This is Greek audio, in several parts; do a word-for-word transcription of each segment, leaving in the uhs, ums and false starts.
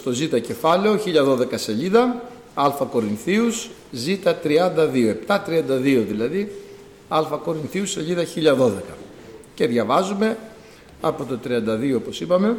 Στο Ζ κεφάλαιο, χίλια δώδεκα σελίδα, Α Κορινθίους, Ζ τριάντα δύο, επτακόσια τριάντα δύο δηλαδή, Α Κορινθίους, σελίδα χίλια δώδεκα. Και διαβάζουμε από το τριάντα δύο, όπως είπαμε.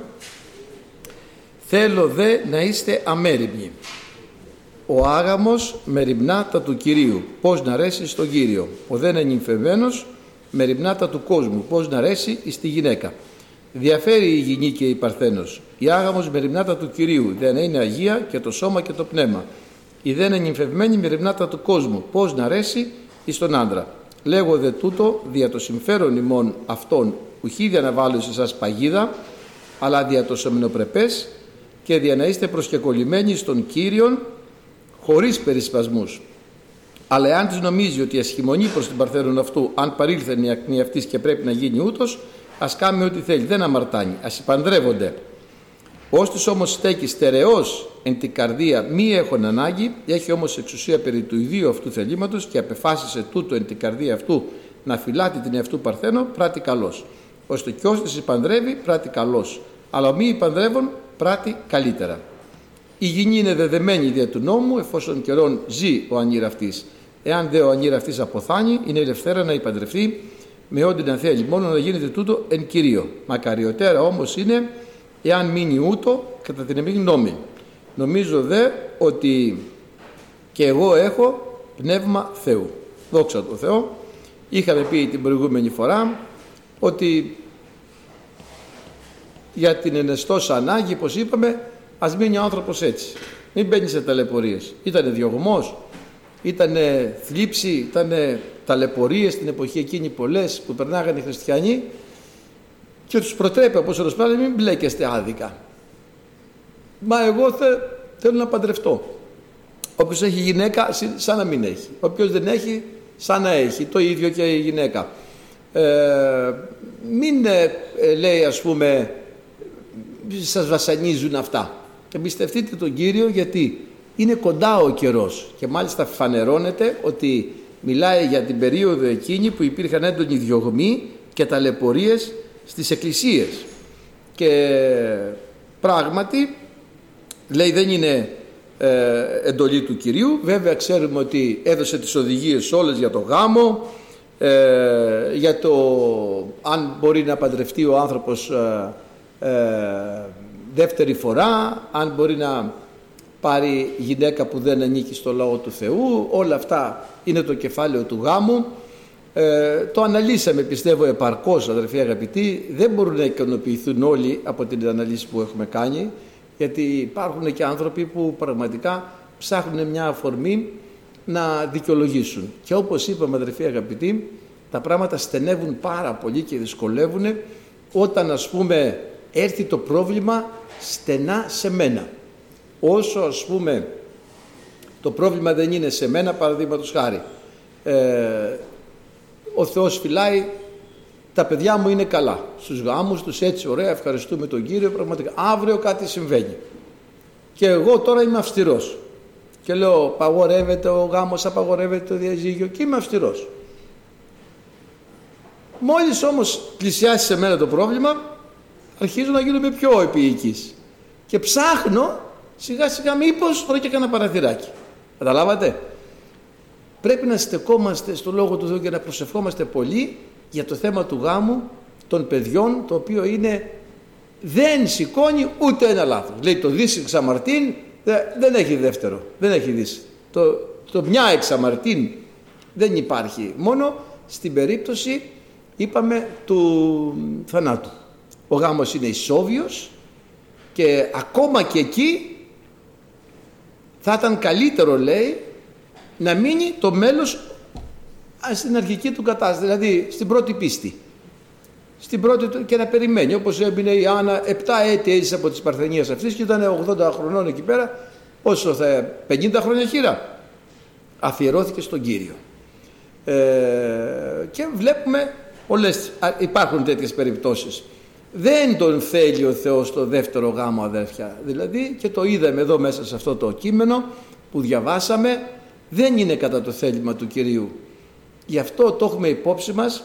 Θέλω δε να είστε αμέριμνοι. Ο άγαμος μεριμνά τα του Κυρίου, πώς να ρέσει στον Κύριο. Ο δεν ενυμφευμένος μεριμνά τα του κόσμου, πώς να ρέσει στη γυναίκα. Διαφέρει η γυνή και η παρθένος. Η άγαμος μεριμνάτα του Κυρίου, δεν είναι αγία και το σώμα και το πνεύμα. Η δεν ενυμφευμένη μεριμνάτα του κόσμου, πώς να ρέσει εις τον άντρα. Λέγω δε τούτο δια το συμφέρον ημών αυτών, ουχή δια να βάλω σε εσάς παγίδα, αλλά δια το σεμνοπρεπές και δια να είστε προσκεκολλημένοι στον Κύριον χωρίς περισπασμούς. Αλλά εάν της νομίζει ότι ασχημονεί προς την παρθένον αυτού, αν παρήλθεν η ακμή αυτής και πρέπει να γίνει ούτως, ας κάνει ό,τι θέλει, δεν αμαρτάνει, ας υπανδρεύονται. Ώστις όμως στέκει στερεός εν την καρδία μη έχουν ανάγκη, έχει όμως εξουσία περί του ιδίου αυτού θελήματος και απεφάσισε τούτο εν την καρδία αυτού να φυλάται την εαυτού παρθένο, πράττει καλός. Ώστε κι ώστις υπανδρεύει, πράττει καλός. Αλλά μη υπανδρεύων, πράττει καλύτερα. Η γυνή είναι δεδεμένη δια του νόμου, εφόσον καιρόν ζει ο ανήραυτής. Εάν δε ο ανήραυτής αποθάνει, είναι ελευθέρα να υπαντρευτεί με ό,τι να θέλει, μόνο να γίνεται τούτο εν Κυρίω. Μακαριωτέρα όμως είναι εάν μείνει ούτω κατά την εμή γνώμη. Νομίζω δε ότι και εγώ έχω πνεύμα Θεού. Δόξα τω Θεώ. Είχαμε πει την προηγούμενη φορά ότι για την ενεστώσα ανάγκη, πως είπαμε, ας μείνει ο άνθρωπος έτσι. Μην μπαίνει σε ταλαιπωρίες. Ήτανε διωγμός, ήτανε θλίψη, ήτανε ταλαιπωρίες στην εποχή εκείνη πολλές που περνάγανε οι χριστιανοί και τους προτρέπει όπως όρος πάλι, μην μπλέκεστε άδικα. Μα εγώ θε, θέλω να παντρευτώ. Όποιος έχει γυναίκα σαν να μην έχει. Όποιος δεν έχει σαν να έχει. Το ίδιο και η γυναίκα. Ε, μην ε, λέει ας πούμε σας βασανίζουν αυτά. Εμπιστευτείτε τον Κύριο γιατί είναι κοντά ο καιρός και μάλιστα φανερώνεται ότι μιλάει για την περίοδο εκείνη που υπήρχαν έντονοι διωγμοί και ταλαιπωρίες στις εκκλησίες και πράγματι λέει δεν είναι ε, εντολή του Κυρίου. Βέβαια ξέρουμε ότι έδωσε τις οδηγίες όλες για το γάμο, ε, για το αν μπορεί να παντρευτεί ο άνθρωπος ε, ε, δεύτερη φορά, αν μπορεί να πάρει γυναίκα που δεν ανήκει στο λαό του Θεού. Όλα αυτά είναι το κεφάλαιο του γάμου. Ε, το αναλύσαμε πιστεύω επαρκώς, αδερφοί αγαπητοί. Δεν μπορούν να ικανοποιηθούν όλοι από την αναλύση που έχουμε κάνει, γιατί υπάρχουν και άνθρωποι που πραγματικά ψάχνουν μια αφορμή να δικαιολογήσουν. Και όπως είπαμε, αδερφοί αγαπητοί, τα πράγματα στενεύουν πάρα πολύ και δυσκολεύουν όταν ας πούμε έρθει το πρόβλημα στενά σε μένα. Όσο ας πούμε το πρόβλημα δεν είναι σε μένα, παραδείγματος χάρη, ε, ο Θεός φυλάει, τα παιδιά μου είναι καλά στους γάμους τους, έτσι ωραία, ευχαριστούμε τον Κύριο, πραγματικά. Αύριο κάτι συμβαίνει και εγώ τώρα είμαι αυστηρός και λέω απαγορεύεται ο γάμος, απαγορεύεται το διαζύγιο και είμαι αυστηρός. Μόλις όμως πλησιάσει σε μένα το πρόβλημα, αρχίζω να γίνομαι πιο επίοικης και ψάχνω σιγά σιγά μήπως βρω και κανένα παραθυράκι. Καταλάβατε? Πρέπει να στεκόμαστε στο Λόγο του Θεού και να προσευχόμαστε πολύ για το θέμα του γάμου των παιδιών, το οποίο είναι, δεν σηκώνει ούτε ένα λάθος. Λέει το δις εξαμαρτήν, δεν έχει δεύτερο, δεν έχει δις. Το, το μια εξαμαρτήν δεν υπάρχει, μόνο στην περίπτωση είπαμε του θανάτου. Ο γάμος είναι ισόβιος και ακόμα και εκεί θα ήταν καλύτερο, λέει, να μείνει το μέλος στην αρχική του κατάσταση, δηλαδή στην πρώτη πίστη. Στην πρώτη και να περιμένει, όπως έμεινε η Άννα, επτά έτη έζησε από τις Παρθενίες αυτής και ήταν ογδόντα χρονών εκεί πέρα, όσο θα, πενήντα χρόνια χείρα. Αφιερώθηκε στον Κύριο. Ε, και βλέπουμε όλες, υπάρχουν τέτοιες περιπτώσεις. Δεν τον θέλει ο Θεός το δεύτερο γάμο, αδέρφια. Δηλαδή, και το είδαμε εδώ μέσα σε αυτό το κείμενο που διαβάσαμε, δεν είναι κατά το θέλημα του Κυρίου. Γι' αυτό το έχουμε υπόψη μας.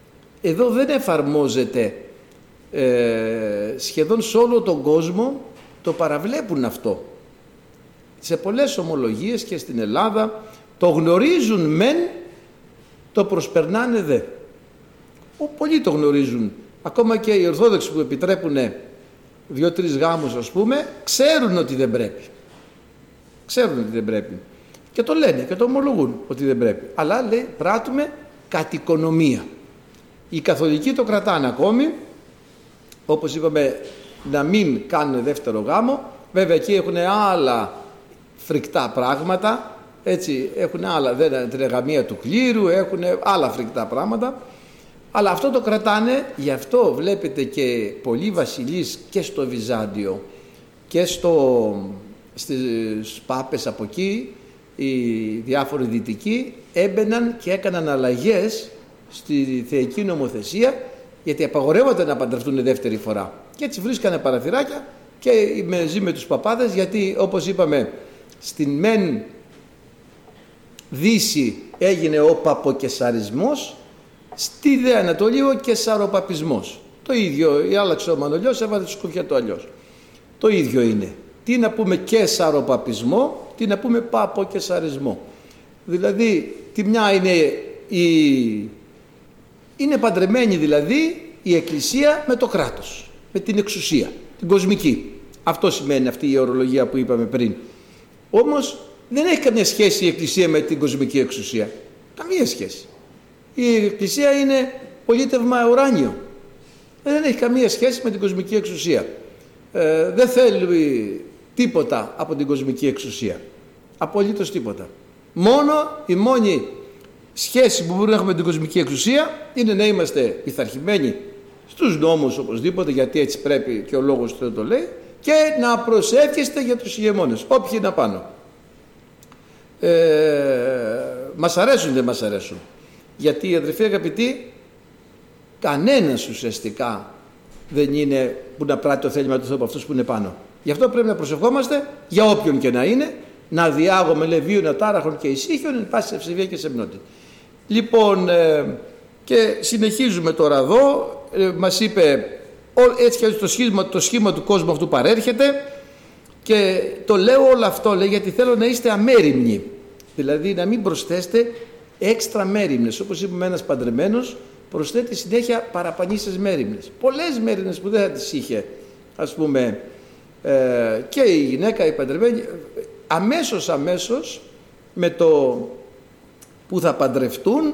Εδώ δεν εφαρμόζεται ε, σχεδόν σε όλο τον κόσμο το παραβλέπουν αυτό. Σε πολλές ομολογίες και στην Ελλάδα το γνωρίζουν μεν, το προσπερνάνε δε. Πολλοί το γνωρίζουν. Ακόμα και οι Ορθόδοξοι που επιτρέπουν δύο-τρεις γάμους, ας πούμε, ξέρουν ότι δεν πρέπει. Ξέρουν ότι δεν πρέπει. Και το λένε και το ομολογούν ότι δεν πρέπει. Αλλά λέει, πράττουμε κατ' οικονομία. Οι καθολικοί το κρατάνε ακόμη, όπως είπαμε, να μην κάνουν δεύτερο γάμο. Βέβαια εκεί έχουν άλλα φρικτά πράγματα, έτσι, έχουν άλλα, δεν, την εγαμία του κλήρου, έχουν άλλα φρικτά πράγματα. Αλλά αυτό το κρατάνε, γι' αυτό βλέπετε και πολλοί βασιλείς και στο Βυζάντιο και στο, στις πάπες από εκεί, οι διάφοροι δυτικοί έμπαιναν και έκαναν αλλαγές στη θεϊκή νομοθεσία, γιατί απαγορεύονταν να παντρευτούν δεύτερη φορά. Και έτσι βρίσκανε παραθυράκια και ζει με τους παπάδες, γιατί όπως είπαμε στην μεν Δύση έγινε ο παποκεσαρισμός, στη δε Ανατολή ο κεσαροπαπισμός. Το ίδιο, η άλλαξε ο Μανολιός, έβαλε τη σκούφια του αλλιώς. Το ίδιο είναι. Τι να πούμε κεσαροπαπισμό, τι να πούμε παποκεσαρισμό. Δηλαδή, τη μια είναι η... είναι παντρεμένη δηλαδή η Εκκλησία με το κράτος, με την εξουσία, την κοσμική. Αυτό σημαίνει αυτή η ορολογία που είπαμε πριν. Όμως δεν έχει καμία σχέση η Εκκλησία με την κοσμική εξουσία. Καμία σχέση. Η Εκκλησία είναι πολίτευμα ουράνιο. Δεν έχει καμία σχέση με την κοσμική εξουσία. Ε, δεν θέλει τίποτα από την κοσμική εξουσία. Απολύτως τίποτα. Μόνο η μόνη σχέση που μπορούμε να έχουμε με την κοσμική εξουσία είναι να είμαστε πειθαρχημένοι στους νόμους οπωσδήποτε, γιατί έτσι πρέπει και ο λόγος του το λέει, και να προσεύχεστε για τους ηγεμόνες, όποιοι είναι απάνω. Ε, μας αρέσουν, δεν μας αρέσουν. Γιατί, αδερφοί αγαπητοί, κανένας ουσιαστικά δεν είναι που να πράττει το θέλημα του Θεού από αυτούς που είναι πάνω. Γι' αυτό πρέπει να προσευχόμαστε για όποιον και να είναι, να διάγουμε λεβίων, ατάραχων και ησύχιων εν πάση ευσεβία και σεμνότητα. Λοιπόν, ε, και συνεχίζουμε τώρα εδώ, ε, μας είπε έτσι και το σχήμα, το σχήμα του κόσμου αυτού παρέρχεται, και το λέω όλο αυτό, λέει, γιατί θέλω να είστε αμέριμνοι, δηλαδή να μην προσθέσετε έξτρα μέριμνες. Όπως είπαμε, ένας παντρεμένος προσθέτει συνέχεια παραπανήσεις μέριμνες, πολλές μέριμνες που δεν θα τις είχε, ας πούμε, ε, και η γυναίκα η παντρεμένη, αμέσως αμέσως με το που θα παντρευτούν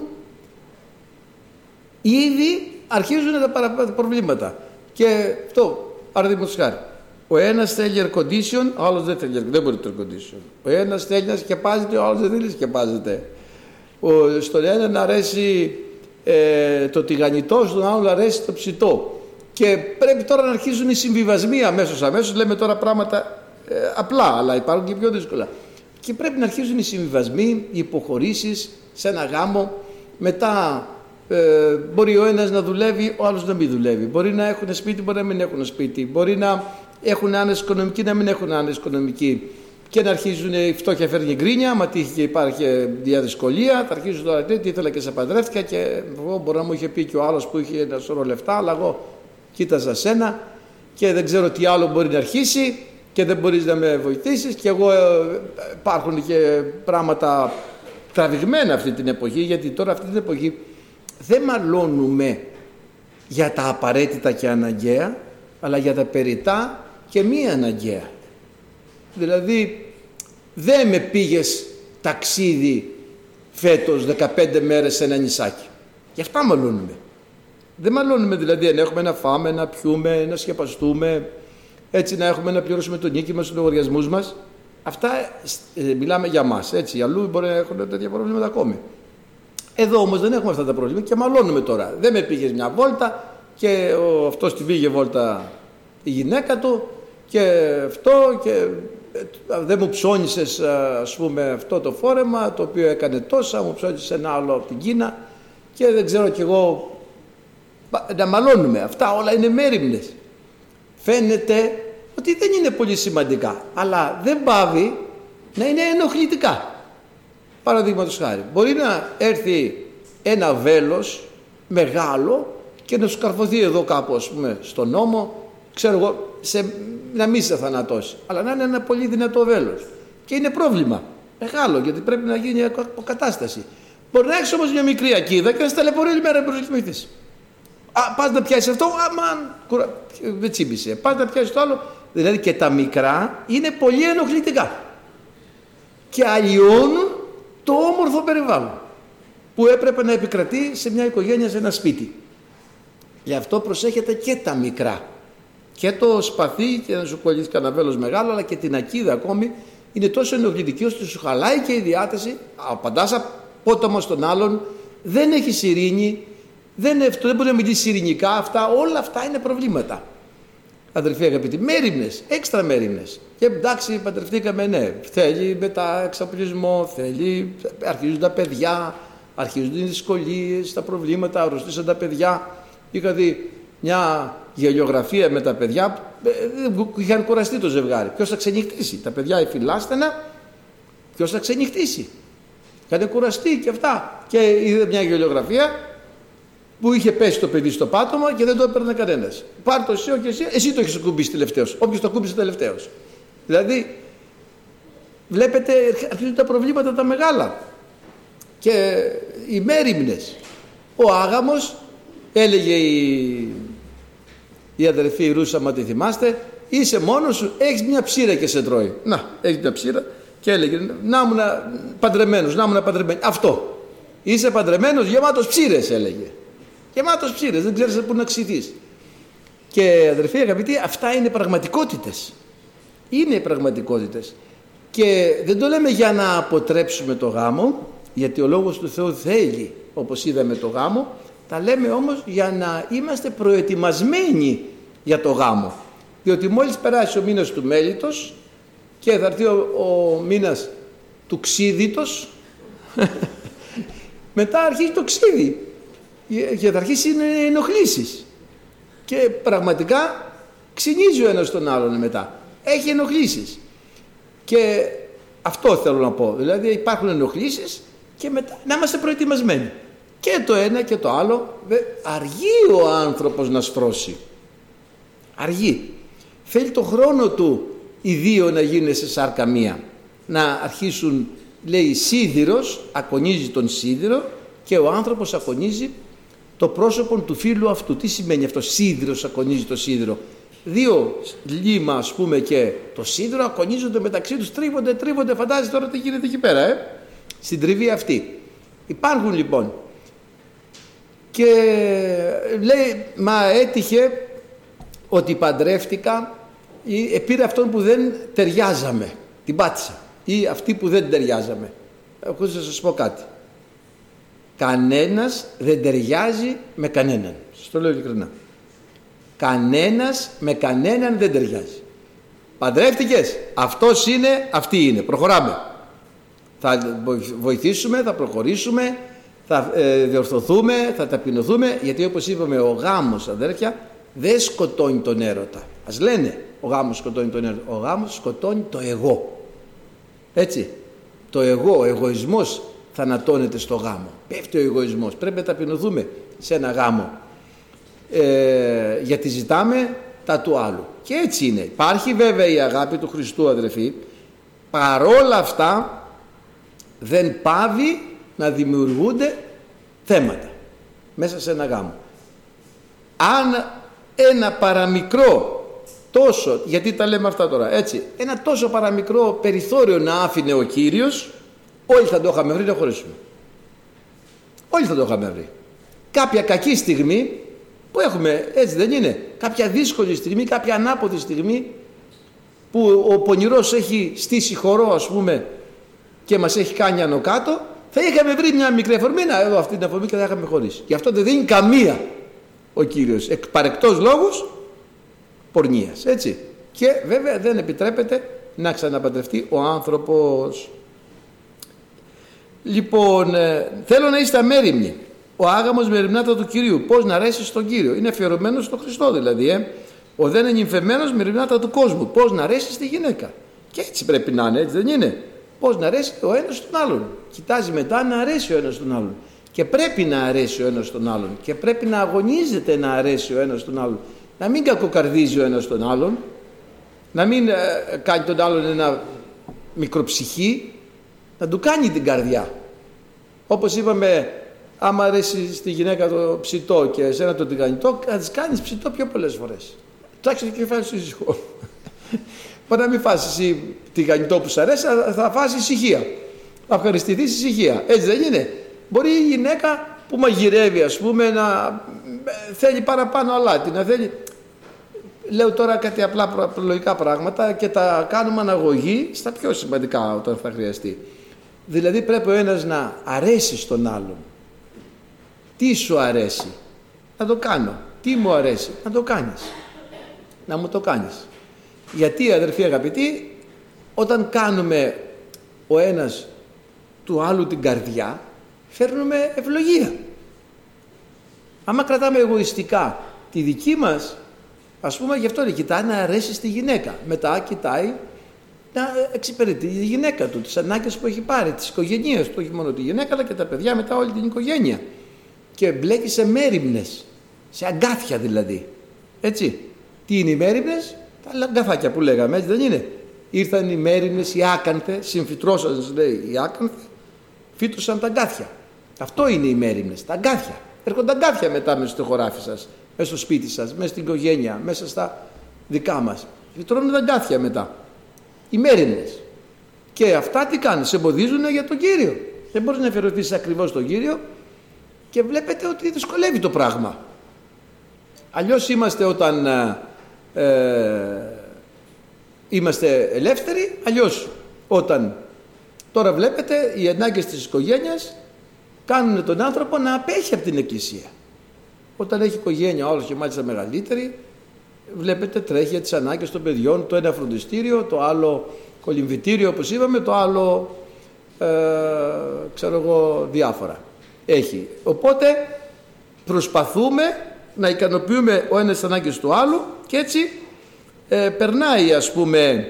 ήδη αρχίζουν τα προβλήματα. Και αυτό, παραδείγματος χάρη, ο ένας θέλει air condition, ο άλλος δεν θέλει, δεν μπορεί το air condition. Ο ένας θέλει να σκεπάζεται, ο άλλος δεν θέλει να σκεπάζεται. Ο, στον ένα να αρέσει ε, το τηγανιτό, στον άλλο να αρέσει το ψητό. Και πρέπει τώρα να αρχίζουν οι συμβιβασμοί αμέσως αμέσως. Λέμε τώρα πράγματα ε, απλά, αλλά υπάρχουν και πιο δύσκολα. Και πρέπει να αρχίζουν οι συμβιβασμοί, οι υποχωρήσεις σε ένα γάμο. Μετά ε, μπορεί ο ένας να δουλεύει, ο άλλος να μην δουλεύει. Μπορεί να έχουν σπίτι, μπορεί να μην έχουν σπίτι. Μπορεί να έχουν άνεση οικονομική, να μην έχουν άνεση οικονομική. Και να αρχίζουν η φτώχεια φέρνει γκρίνια, μα τύχει και υπάρχει διαδυσκολία. Θα αρχίζουν τώρα, τι ήθελα και σε παντρεύτηκα, και εγώ μπορεί να μου είχε πει και ο άλλος που είχε ένα σωρό λεφτά, αλλά εγώ κοίταζα σένα και δεν ξέρω τι άλλο μπορεί να αρχίσει και δεν μπορείς να με βοηθήσεις, και εγώ ε, υπάρχουν και πράγματα τραβηγμένα αυτή την εποχή, γιατί τώρα αυτή την εποχή δεν μαλώνουμε για τα απαραίτητα και αναγκαία, αλλά για τα περιτά και μη αναγκαία. Δηλαδή δεν με πήγες ταξίδι φέτος δεκαπέντε μέρες σε ένα νησάκι. Γι' αυτά μαλώνουμε. Δεν μαλώνουμε δηλαδή να έχουμε να φάμε, να πιούμε, να σκεπαστούμε, έτσι να έχουμε να πληρώσουμε το νίκη μας, τους λογαριασμούς μας. Αυτά ε, μιλάμε για μας, έτσι. Αλλού μπορεί να έχουν τέτοια προβλήματα ακόμη. Εδώ όμως δεν έχουμε αυτά τα προβλήματα και μαλώνουμε τώρα. Δεν με πήγες μια βόλτα και ο, αυτός την πήγε βόλτα η γυναίκα του και αυτό, και ε, δεν μου ψώνισες, ας πούμε, αυτό το φόρεμα το οποίο έκανε τόσα, μου ψώνισες ένα άλλο από την Κίνα και δεν ξέρω κι εγώ. Να μαλώνουμε. Αυτά όλα είναι μέριμνες. Φαίνεται ότι δεν είναι πολύ σημαντικά, αλλά δεν πάβει να είναι ενοχλητικά. Παραδείγματος χάρη, μπορεί να έρθει ένα βέλος μεγάλο και να σου καρφωθεί εδώ κάπου, ας πούμε, στον ώμο, ξέρω εγώ, σε να μην σε θανατώσει, αλλά να είναι ένα πολύ δυνατό βέλος. Και είναι πρόβλημα μεγάλο, γιατί πρέπει να γίνει αποκατάσταση. Μπορεί να έχει όμως μια μικρή ακίδα και να σε ταλαιπωρεί όλη μέρα να προσευχηθείς. Πας να πιάσεις αυτό, αμάν, κουρα... δεν τσίμπησε. Πας να πιάσεις το άλλο. Δηλαδή και τα μικρά είναι πολύ ενοχλητικά. Και αλλοιώνουν το όμορφο περιβάλλον που έπρεπε να επικρατεί σε μια οικογένεια, σε ένα σπίτι. Γι' αυτό προσέχετε και τα μικρά. Και το σπαθί, και να σου κολλήσει κανένα βέλος μεγάλο, αλλά και την ακίδα ακόμη είναι τόσο ενοχλητική ώστε σου χαλάει και η διάθεση. Απαντάς απότομα στον άλλον, δεν έχει ειρήνη, δεν, δεν μπορεί να μιλήσει ειρηνικά. Αυτά, όλα αυτά είναι προβλήματα. Αδελφοί αγαπητοί, μέριμνες, έξτρα μέριμνες. Και εντάξει, παντρευτήκαμε, ναι. Θέλει μεταεξαπλισμό, θέλει, αρχίζουν τα παιδιά, αρχίζουν οι δυσκολίες, τα προβλήματα, αρρωστήσαν τα παιδιά. Είχα δει μια γελιογραφία με τα παιδιά, είχαν κουραστεί το ζευγάρι. Ποιος θα ξενυχτήσει, τα παιδιά εφυλάστενα, ποιος θα ξενυχτήσει. Είχαν κουραστεί και αυτά. Και είδε μια γελιογραφία που είχε πέσει το παιδί στο πάτωμα και δεν το έπαιρνε κανένας. Πάρ' το εσύ, όχι εσύ, εσύ το έχεις κουμπίσει τελευταίος. Όποιος το κούμπησε τελευταίος. Δηλαδή, βλέπετε, αρχίζουν τα προβλήματα τα μεγάλα. Και οι μέριμνες. Ο άγαμος, έλεγε η, η αδερφή η Ρούσα, μα τη θυμάστε, είσαι μόνος σου, έχεις μια ψήρα και σε τρώει. Να, έχεις μια ψήρα και έλεγε, να ήμουν παντρεμένος, να ήμουν παντρεμένος. Αυτό. Είσαι παντρεμένος, γεμάτος ψήρες, έλεγε. Γεμάτος ψήρες, δεν ξέρεις πού να ξυθείς. Και αδερφοί αγαπητοί, αυτά είναι πραγματικότητες. Είναι πραγματικότητες. Και δεν το λέμε για να αποτρέψουμε το γάμο, γιατί ο Λόγος του Θεού θέλει, όπως είδαμε, το γάμο. Τα λέμε όμως για να είμαστε προετοιμασμένοι για το γάμο. Διότι μόλις περάσει ο μήνας του μέλιτος και θα έρθει ο, ο μήνας του ξύδιτος, μετά αρχίζει το ξύδι και θα αρχίσει να ενοχλήσεις. Και πραγματικά ξυνίζει ο ένας τον άλλον μετά. Έχει ενοχλήσεις. Και αυτό θέλω να πω. Δηλαδή υπάρχουν ενοχλήσεις και μετά να είμαστε προετοιμασμένοι. Και το ένα και το άλλο. Αργεί ο άνθρωπος να στρώσει. Αργεί. Θέλει το χρόνο του οι δύο να γίνουν σε σάρκα μία. Να αρχίσουν, λέει, σίδηρος, ακονίζει τον σίδηρο και ο άνθρωπος ακονίζει το πρόσωπο του φίλου αυτού. Τι σημαίνει αυτό, σίδηρος ακονίζει το σίδηρο? Δύο λίμα, ας πούμε, και το σίδηρο ακονίζονται μεταξύ τους, τρίβονται, τρίβονται. Φαντάζεσαι τώρα τι γίνεται εκεί πέρα, ε? Στην τριβή αυτή. Υπάρχουν λοιπόν. Και λέει, μα έτυχε ότι παντρεύτηκα ή πήρε αυτόν που δεν ταιριάζαμε, την πάτησα, ή αυτή που δεν ταιριάζαμε. Εγώ θα σας πω κάτι. Κανένας δεν ταιριάζει με κανέναν. Σας το λέω ειλικρινά. Κανένας με κανέναν δεν ταιριάζει. Παντρεύτηκες, αυτός είναι, αυτή είναι. Προχωράμε. Θα βοηθήσουμε, θα προχωρήσουμε, θα ε, διορθωθούμε, θα ταπεινωθούμε, γιατί όπως είπαμε, ο γάμος, αδέρφια, δεν σκοτώνει τον έρωτα. Ας λένε, ο γάμος σκοτώνει τον έρωτα. Ο γάμος σκοτώνει το εγώ. Έτσι. Το εγώ, ο εγωισμός θανατώνεται στο γάμο. Πέφτει ο εγωισμός. Πρέπει να ταπεινωθούμε σε ένα γάμο. Ε, γιατί ζητάμε τα του άλλου. Και έτσι είναι. Υπάρχει βέβαια η αγάπη του Χριστού, αδερφοί. Παρόλα αυτά δεν πάβει να δημιουργούνται θέματα μέσα σε ένα γάμο. Αν ένα παραμικρό τόσο, γιατί τα λέμε αυτά τώρα, έτσι, ένα τόσο παραμικρό περιθώριο να άφηνε ο Κύριος, όλοι θα το είχαμε βρει να χωρίσουμε. Όλοι θα το είχαμε βρει. Κάποια κακή στιγμή που έχουμε, έτσι δεν είναι, κάποια δύσκολη στιγμή, κάποια ανάποδη στιγμή που ο πονηρός έχει στήσει χορό, ας πούμε, και μας έχει κάνει άνω κάτω, θα είχαμε βρει μια μικρή αφορμή, να εδώ αυτή την αφορμή και θα είχαμε χωρίσει. Γι' αυτό δεν δίνει καμία ο Κύριος, εκ παρεκτός λόγους πορνείας, έτσι. Και βέβαια δεν επιτρέπεται να ξαναπαντρευτεί ο άνθρωπος. Λοιπόν, ε, θέλω να είστε αμέριμνοι. Ο άγαμος μεριμνάται του Κυρίου. Πώς να αρέσει στον Κύριο? Είναι αφιερωμένος στον Χριστό δηλαδή. Ε. Ο δεν ενυμφεμένος μεριμνάται του κόσμου. Πώς να αρέσει στη γυναίκα. Και έτσι πρέπει να είναι, έτσι δεν είναι? Πώς να αρέσει ο ένας στον άλλον. Κοιτάζει μετά να αρέσει ο ένας στον άλλον. Και πρέπει να αρέσει ο ένας στον άλλον. Και πρέπει να αγωνίζεται να αρέσει ο ένας στον άλλον. Να μην κακοκαρδίζει ο ένας τον άλλον. να μην ε, κάνει τον άλλον ένα μικροψυχή, να του κάνει την καρδιά. Όπως είπαμε, άμα αρέσει στη γυναίκα το ψητό και εσένα το τηγανιτό, θα της κάνεις ψητό πιο πολλές φορές. Τάξε και φάσεις ήσυχο. Μπορεί να μην φάσεις εσύ τηγανιτό που σου αρέσει, θα φάσεις ησυχία. Θα ευχαριστηθείς ησυχία. Έτσι δεν είναι? Μπορεί η γυναίκα που μαγειρεύει, ας πούμε, να θέλει παραπάνω αλάτι, να θέλει... Λέω τώρα κάτι απλά προλογικά πράγματα και τα κάνουμε αναγωγή στα πιο σημαντικά όταν θα χρειαστεί. Δηλαδή πρέπει ο ένας να αρέσει στον άλλον. Τι σου αρέσει? Να το κάνω. Τι μου αρέσει? Να το κάνεις. Να μου το κάνεις. Γιατί, αδερφοί αγαπητοί, όταν κάνουμε ο ένας του άλλου την καρδιά, φέρνουμε ευλογία. Άμα κρατάμε εγωιστικά τη δική μας, ας πούμε, γι' αυτό λέει, κοιτάει να αρέσει στη γυναίκα. Μετά κοιτάει να εξυπηρετεί τη γυναίκα του, τις ανάγκες που έχει πάρει, τις οικογένειες του, όχι μόνο τη γυναίκα, αλλά και τα παιδιά, μετά όλη την οικογένεια. Και μπλέκει σε μέριμνες, σε αγκάθια δηλαδή. Έτσι. Τι είναι οι μέριμνες? Τα αγκαθάκια που λέγαμε, έτσι δεν είναι? Ήρθαν οι μέριμνες, οι άκανθες, συμφυτρώσαν, λέει, οι άκανθες, φύτωσαν τα αγκάθια. Αυτό είναι οι μέριμνες, τα αγκάθια. Έρχονται αγκάθια μετά μέσα στο χωράφι σας, μέσα στο σπίτι σας, μέσα στην οικογένεια, μέσα στα δικά μας. Φυτρώνουν τα αγκάθια μετά. Οι μέριμνες. Και αυτά τι κάνουν? Σε εμποδίζουν για τον Κύριο. Δεν μπορείς να αφιερωθείς ακριβώς στον Κύριο και βλέπετε ότι δυσκολεύει το πράγμα. Αλλιώς είμαστε όταν ε, είμαστε ελεύθεροι, αλλιώς όταν τώρα βλέπετε οι ανάγκες της οικογένειας κάνουν τον άνθρωπο να απέχει από την εκκλησία. Όταν έχει οικογένεια όλος και μάλιστα μεγαλύτερη, βλέπετε τρέχει για τις ανάγκες των παιδιών, το ένα φροντιστήριο, το άλλο κολυμβητήριο όπως είπαμε, το άλλο ε, ξέρω εγώ διάφορα έχει. Οπότε προσπαθούμε να ικανοποιούμε ο ένας τις ανάγκες του άλλου και έτσι ε, περνάει ας πούμε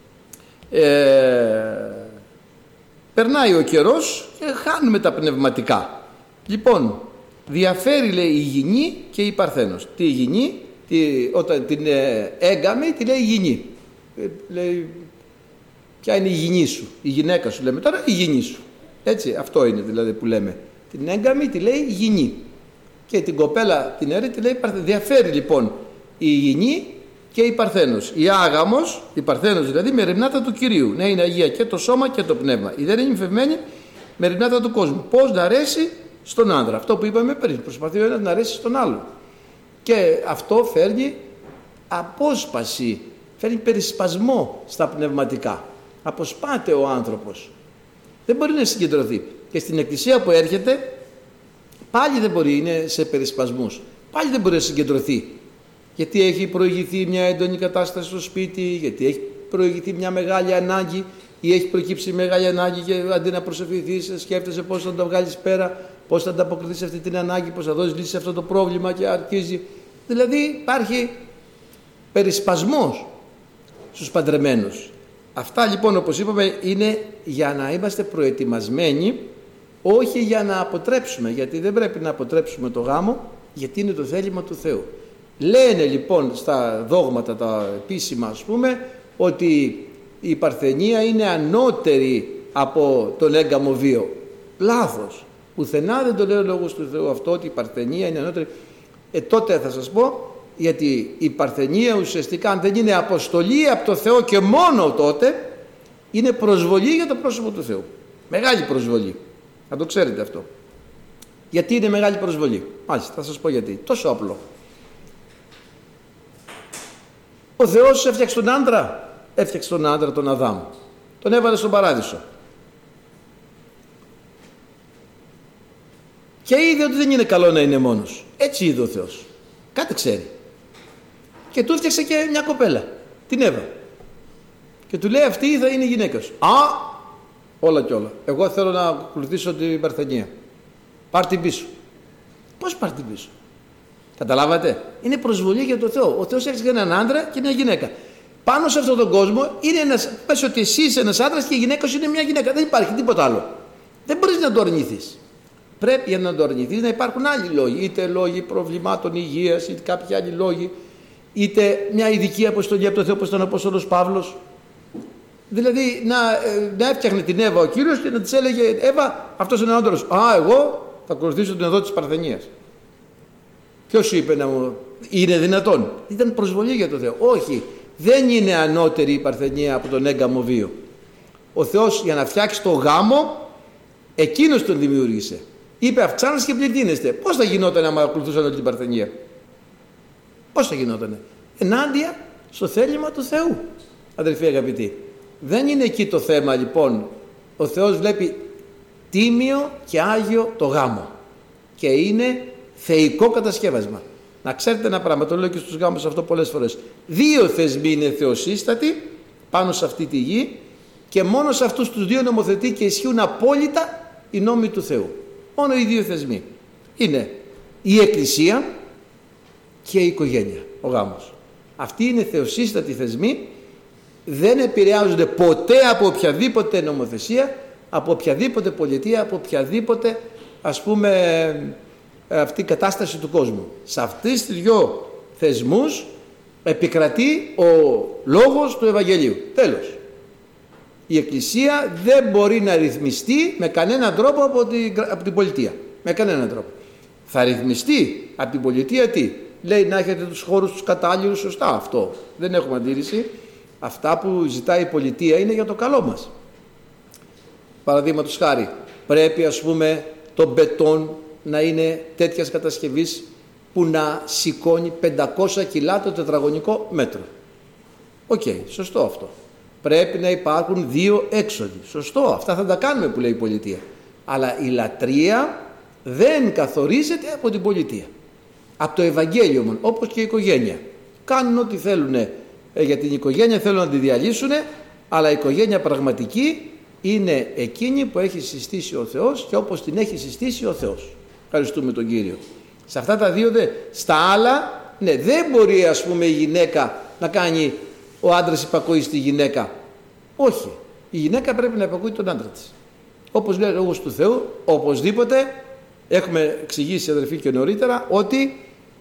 ε, περνάει ο καιρός και χάνουμε τα πνευματικά. Λοιπόν, διαφέρει λέει η γυνή και η παρθένος. Τι η γυνή? Τι, όταν την ε, έγκαμε τη λέει γυνή. Ε, λέει, ποια είναι η γυνή σου? Η γυναίκα σου λέμε τώρα, η γυνή σου. Έτσι, αυτό είναι δηλαδή που λέμε. Την έγκαμε τη λέει γυνή. Και την κοπέλα την αίρε τη λέει παρθένος. Διαφέρει λοιπόν η γυνή και η παρθένος. Η άγαμος, η παρθένος δηλαδή, με ρημνάτα του Κυρίου. Ναι, είναι Αγία και το σώμα και το πνεύμα. Η δεν είναι νυμφευμένη με ρημνάτα του κόσμου. Πώς να αρέσει στον άνδρα? Αυτό που είπαμε πριν. Προσπαθεί ο ένας να αρέσει στον άλλο. Και αυτό φέρνει απόσπαση, φέρνει περισπασμό στα πνευματικά. Αποσπάται ο άνθρωπος. Δεν μπορεί να συγκεντρωθεί. Και στην εκκλησία που έρχεται πάλι δεν μπορεί, είναι σε περισπασμούς. Πάλι δεν μπορεί να συγκεντρωθεί. Γιατί έχει προηγηθεί μια έντονη κατάσταση στο σπίτι, γιατί έχει προηγηθεί μια μεγάλη ανάγκη ή έχει προκύψει μεγάλη ανάγκη και αντί να προσευχηθείς σκέφτεσαι πώς θα το βγάλεις πέρα, πώς θα ανταποκριθείς σε αυτή την ανάγκη, πώς θα δώσεις λύση σε αυτό το πρόβλημα και αρχίζει. Δηλαδή υπάρχει περισπασμός στους παντρεμένους. Αυτά λοιπόν όπως είπαμε είναι για να είμαστε προετοιμασμένοι, όχι για να αποτρέψουμε, γιατί δεν πρέπει να αποτρέψουμε το γάμο, γιατί είναι το θέλημα του Θεού. Λένε λοιπόν στα δόγματα τα επίσημα ας πούμε ότι η παρθενία είναι ανώτερη από τον έγκαμο βίο. Λάθος. Πουθενά δεν το λέει ο λόγος του Θεού αυτό, ότι η παρθενία είναι ανώτερη. Ε, τότε θα σας πω, γιατί η παρθενία ουσιαστικά αν δεν είναι αποστολή από το Θεό και μόνο τότε, είναι προσβολή για το πρόσωπο του Θεού. Μεγάλη προσβολή. Να το ξέρετε αυτό. Γιατί είναι μεγάλη προσβολή? Μάλιστα, θα σας πω γιατί. Τόσο απλό. Ο Θεός έφτιαξε τον άντρα, έφτιαξε τον άντρα τον Αδάμ. Τον έβαλε στον παράδεισο. Και είδε ότι δεν είναι καλό να είναι μόνος. Έτσι είδε ο Θεός. Κάτι ξέρει. Και του έφτιαξε και μια κοπέλα. Την Εύα. Και του λέει αυτή θα είναι η γυναίκα σου. Α, όλα και όλα. Εγώ θέλω να ακολουθήσω την παρθενία. Πάρ' την πίσω. Πώς πάρ' την πίσω? Καταλάβατε? Είναι προσβολή για τον Θεό. Ο Θεός έφτιαξε έναν άντρα και μια γυναίκα. Πάνω σε αυτόν τον κόσμο είναι ένας, πες ότι εσύ είσαι ένας άντρας και η γυναίκα σου είναι μια γυναίκα. Δεν υπάρχει τίποτα άλλο. Δεν μπορείς να το αρνηθείς. Πρέπει για να το αρνηθείς να υπάρχουν άλλοι λόγοι. Είτε λόγοι προβλημάτων υγείας, είτε κάποιοι άλλοι λόγοι. είτε μια ειδική αποστολή από το Θεό, όπως ήταν ο Απόστολος Παύλος. Δηλαδή να, να έφτιαχνε την Εύα ο Κύριος και να της έλεγε, Εύα, αυτός είναι ο άντρας. Α, εγώ θα ακολουθήσω την οδό της Παρθενίας. Ποιος σου είπε να μου, είναι δυνατόν? Ήταν προσβολή για το Θεό. Όχι, δεν είναι ανώτερη η Παρθενία από τον έγκαμο βίο. Ο Θεός για να φτιάξει το γάμο, εκείνος τον δημιούργησε. Είπε αυξάνεστε και πληθύνεστε. Πώς θα γινόταν άμα ακολουθούσαν όλη την Παρθενία? Πώς θα γινότανε? Ενάντια στο θέλημα του Θεού, αδελφοί αγαπητοί. Δεν είναι εκεί το θέμα λοιπόν. Ο Θεός βλέπει τίμιο και άγιο το γάμο και είναι θεϊκό κατασκεύασμα. Να ξέρετε ένα πράγμα, το λέω και στους γάμους αυτό πολλές φορές. Δύο θεσμοί είναι θεοσύστατοι πάνω σε αυτή τη γη και μόνο σε αυτούς τους δύο νομοθετεί και ισχύουν απόλυτα οι νόμοι του Θεού. Μόνο οι δύο θεσμοί είναι η Εκκλησία και η οικογένεια, ο γάμος. Αυτοί είναι θεοσύστατοι θεσμοί, δεν επηρεάζονται ποτέ από οποιαδήποτε νομοθεσία, από οποιαδήποτε πολιτεία, από οποιαδήποτε ας πούμε αυτή η κατάσταση του κόσμου. Σε αυτές τις δυο θεσμούς επικρατεί ο λόγος του Ευαγγελίου. Τέλος. Η Εκκλησία δεν μπορεί να ρυθμιστεί με κανέναν τρόπο από την, από την πολιτεία. Με κανέναν τρόπο. Θα ρυθμιστεί από την πολιτεία τι? Λέει να έχετε τους χώρους τους κατάλληλους, σωστά, αυτό. Δεν έχουμε αντίρρηση. Αυτά που ζητάει η πολιτεία είναι για το καλό μας. Παραδείγματος χάρη, πρέπει ας πούμε το μπετόν να είναι τέτοιας κατασκευής που να σηκώνει πεντακόσια κιλά το τετραγωνικό μέτρο. Οκ, okay, σωστό αυτό. Πρέπει να υπάρχουν δύο έξοδοι. Σωστό, αυτά θα τα κάνουμε που λέει η πολιτεία. Αλλά η λατρεία δεν καθορίζεται από την πολιτεία. Από το Ευαγγέλιο μόνο, όπως και η οικογένεια. Κάνουν ό,τι θέλουν ε, για την οικογένεια, θέλουν να τη διαλύσουν, αλλά η οικογένεια πραγματική είναι εκείνη που έχει συστήσει ο Θεός και όπως την έχει συστήσει ο Θεός. Ευχαριστούμε τον Κύριο. Σε αυτά τα δύο δε. Στα άλλα, ναι, δεν μπορεί ας πούμε η γυναίκα να κάνει ο άντρας υπακούει στη γυναίκα. Όχι. Η γυναίκα πρέπει να υπακούει τον άντρα της. Όπως λέει ο λόγος του Θεού, οπωσδήποτε, έχουμε εξηγήσει αδερφοί και νωρίτερα, ότι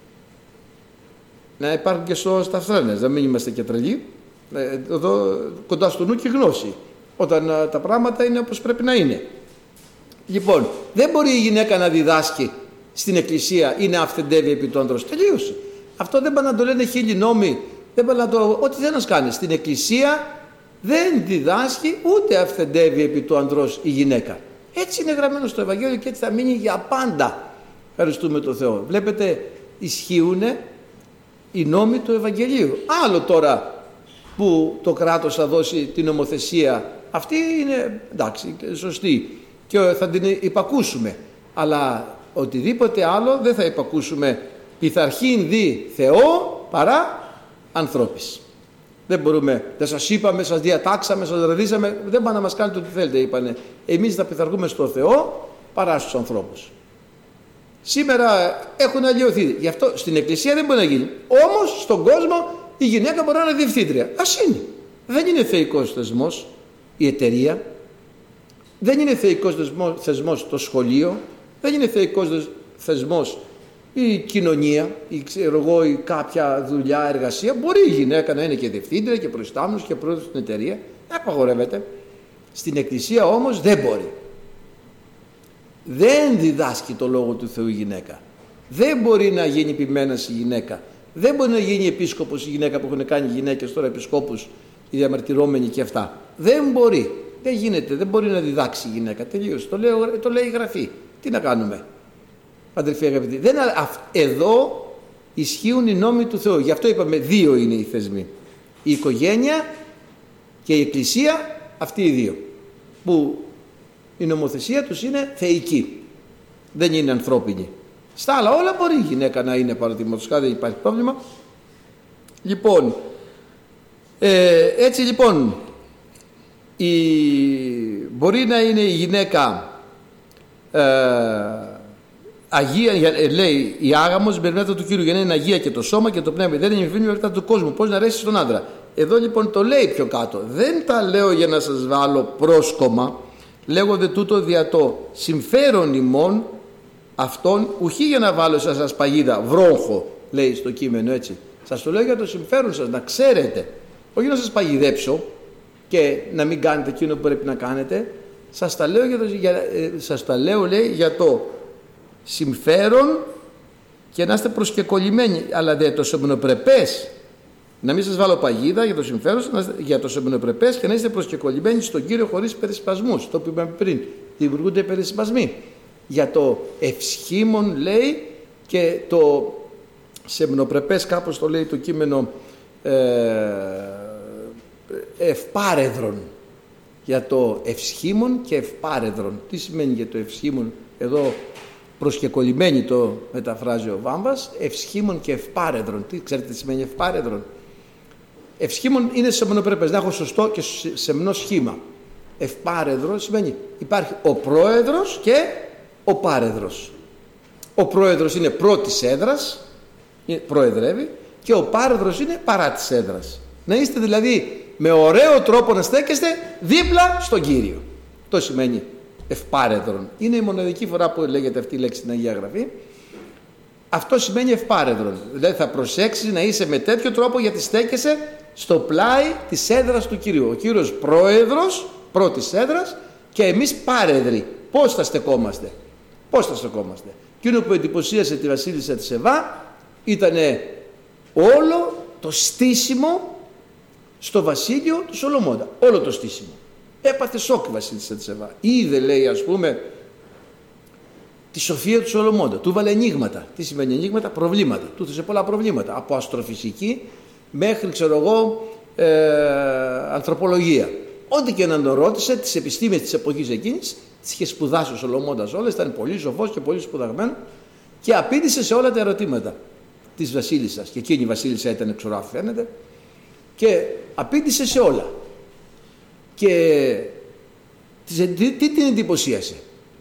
να υπάρχουν και στα φθρένες, να μην είμαστε και τρελοί, εδώ κοντά στο νου και γνώση, όταν τα πράγματα είναι όπως πρέπει να είναι. Λοιπόν, δεν μπορεί η γυναίκα να διδάσκει στην εκκλησία ή να αυθεντεύει επί του άντρος. Τελείωσε. Αυτό δεν πάνε να το λένε χίλιοι νόμοι, δεν πάνε να το... ό,τι δεν μας κάνει. Στην εκκλησία δεν διδάσκει ούτε αυθεντεύει επί του ανδρός η γυναίκα. Έτσι είναι γραμμένο στο Ευαγγέλιο και έτσι θα μείνει για πάντα. Ευχαριστούμε τον Θεό. Βλέπετε, ισχύουν οι νόμοι του Ευαγγελίου. Άλλο τώρα που το κράτος θα δώσει την νομοθεσία, αυτή είναι εντάξει, σωστή και θα την υπακούσουμε. Αλλά οτιδήποτε άλλο δεν θα υπακούσουμε. Πειθαρχήν δι Θεό παρά ανθρώπης. Δεν μπορούμε, δεν σας είπαμε, σας διατάξαμε, σας ραδίσαμε, δεν πάνε να μας κάνετε ό,τι θέλετε, είπανε. Εμείς θα πειθαρχούμε στο Θεό παρά στους ανθρώπους. Σήμερα έχουν αλλοιωθεί. Γι' αυτό στην εκκλησία δεν μπορεί να γίνει. Όμως στον κόσμο η γυναίκα μπορεί να είναι διευθύντρια. Ας είναι. Δεν είναι θεϊκός θεσμός η εταιρεία. Δεν είναι θεϊκός θεσμός το σχολείο. Δεν είναι θεϊκός θεσμός η κοινωνία, η, ξέρω εγώ, η κάποια δουλειά, εργασία. Μπορεί η γυναίκα να είναι και διευθύντρια και προϊστάμενος και πρόεδρος στην εταιρεία. Απαγορεύεται. Στην εκκλησία όμως δεν μπορεί. Δεν διδάσκει το λόγο του Θεού η γυναίκα. Δεν μπορεί να γίνει επιμένας η γυναίκα. Δεν μπορεί να γίνει επίσκοπος η γυναίκα που έχουν κάνει γυναίκες τώρα επισκόπους, οι διαμαρτυρόμενοι και αυτά. Δεν μπορεί. Δεν γίνεται. Δεν μπορεί να διδάξει η γυναίκα. Τελείωσε. Το, λέω, το λέει η Γραφή. Τι να κάνουμε. Αδελφοί αγαπητοί, δεν, εδώ ισχύουν οι νόμοι του Θεού. Γι' αυτό είπαμε δύο είναι οι θεσμοί. Η οικογένεια και η εκκλησία, αυτοί οι δύο. Που η νομοθεσία τους είναι θεϊκή. Δεν είναι ανθρώπινη. Στα άλλα όλα μπορεί η γυναίκα να είναι παραδείγματος χάρη, δεν υπάρχει πρόβλημα. Λοιπόν, ε, έτσι λοιπόν, η, μπορεί να είναι η γυναίκα ε, αγία, λέει η άγαμος μπερνέτα του Κύριου για να είναι αγία και το σώμα και το πνεύμα, δεν είναι εμφήνιο μετά του κόσμου. Πώς να αρέσει στον άντρα. Εδώ λοιπόν το λέει πιο κάτω. Δεν τα λέω για να σας βάλω πρόσκομα. Λέγονται τούτο δια το συμφέρον ημών αυτών, ουχή για να βάλω σε σας παγίδα βρόχο, λέει στο κείμενο έτσι. Σας το λέω για το συμφέρον σας, να ξέρετε. Όχι να σας παγιδέψω και να μην κάνετε εκείνο που πρέπει να κάνετε. Σας τα λέω, για το, για, ε, σας τα λέω λέει, για το συμφέρον και να είστε προσκεκολλημένοι. Αλλά δεν το σεμνοπρεπές. Να μην σας βάλω παγίδα για το συμφέρον σας, για το σεμνοπρεπές και να είστε προσκεκολλημένοι στον Κύριο χωρίς περισπασμούς. Το που είπαμε πριν. Δημιουργούνται περισπασμοί. Για το ευσχήμων λέει και το σεμνοπρεπές, κάπως το λέει το κείμενο, ε, ευπάρεδρον. Για το ευσχήμων και ευπάρεδρον. Τι σημαίνει για το ευσχήμων? Εδώ προσκεκολλημένοι το μεταφράζει ο Βάμβας. Ευσχήμων και ευπάρεδρον. Τι ξέρετε τι σημαίνει ευπάρεδρον? Ευσχήμων είναι σεμνοπρεπές, να έχω σωστό και σεμνό σχήμα. Ευπάρεδρο σημαίνει υπάρχει ο πρόεδρος και ο πάρεδρος. Ο πρόεδρος είναι προ της έδρας, προεδρεύει, και ο πάρεδρος είναι παρά της έδρας. Να είστε δηλαδή με ωραίο τρόπο να στέκεστε δίπλα στον Κύριο. Το σημαίνει ευπάρεδρον. Είναι η μοναδική φορά που λέγεται αυτή η λέξη στην Αγία Γραφή. Αυτό σημαίνει ευπάρεδρον. Δηλαδή θα προσέξεις να είσαι με τέτοιο τρόπο, γιατί στέκεσαι στο πλάι της έδρας του Κυρίου. Ο Κύριος πρόεδρος, πρώτης έδρας, και εμείς πάρεδροι. Πώς θα στεκόμαστε? Πώς θα στεκόμαστε? Εκείνο που εντυπωσίασε τη βασίλισσα της Σεβά ήταν όλο το στήσιμο στο βασίλειο του Σολομώντα. Όλο το στήσιμο. Έπαθε σοκ η βασίλισσα της Σεβά. Είδε, λέει, ας πούμε, τη σοφία του Σολομώντα. Του βάλε ανοίγματα. Τι σημαίνει ανοίγματα? Προβλήματα. Του έδωσε πολλά προβλήματα. Από αστροφυσική μέχρι, ξέρω εγώ, ε, ανθρωπολογία. Ό,τι και να τον ρώτησε, τις επιστήμες της εποχής εκείνης, τις είχε σπουδάσει ο Σολομώντας όλες, ήταν πολύ σοφός και πολύ σπουδαγμένος και απήντησε σε όλα τα ερωτήματα της βασίλισσας. Και εκείνη η βασίλισσα ήταν εξωρά, φαίνεται, και απήντησε σε όλα. Και τι, τι την εντυπωσίασε?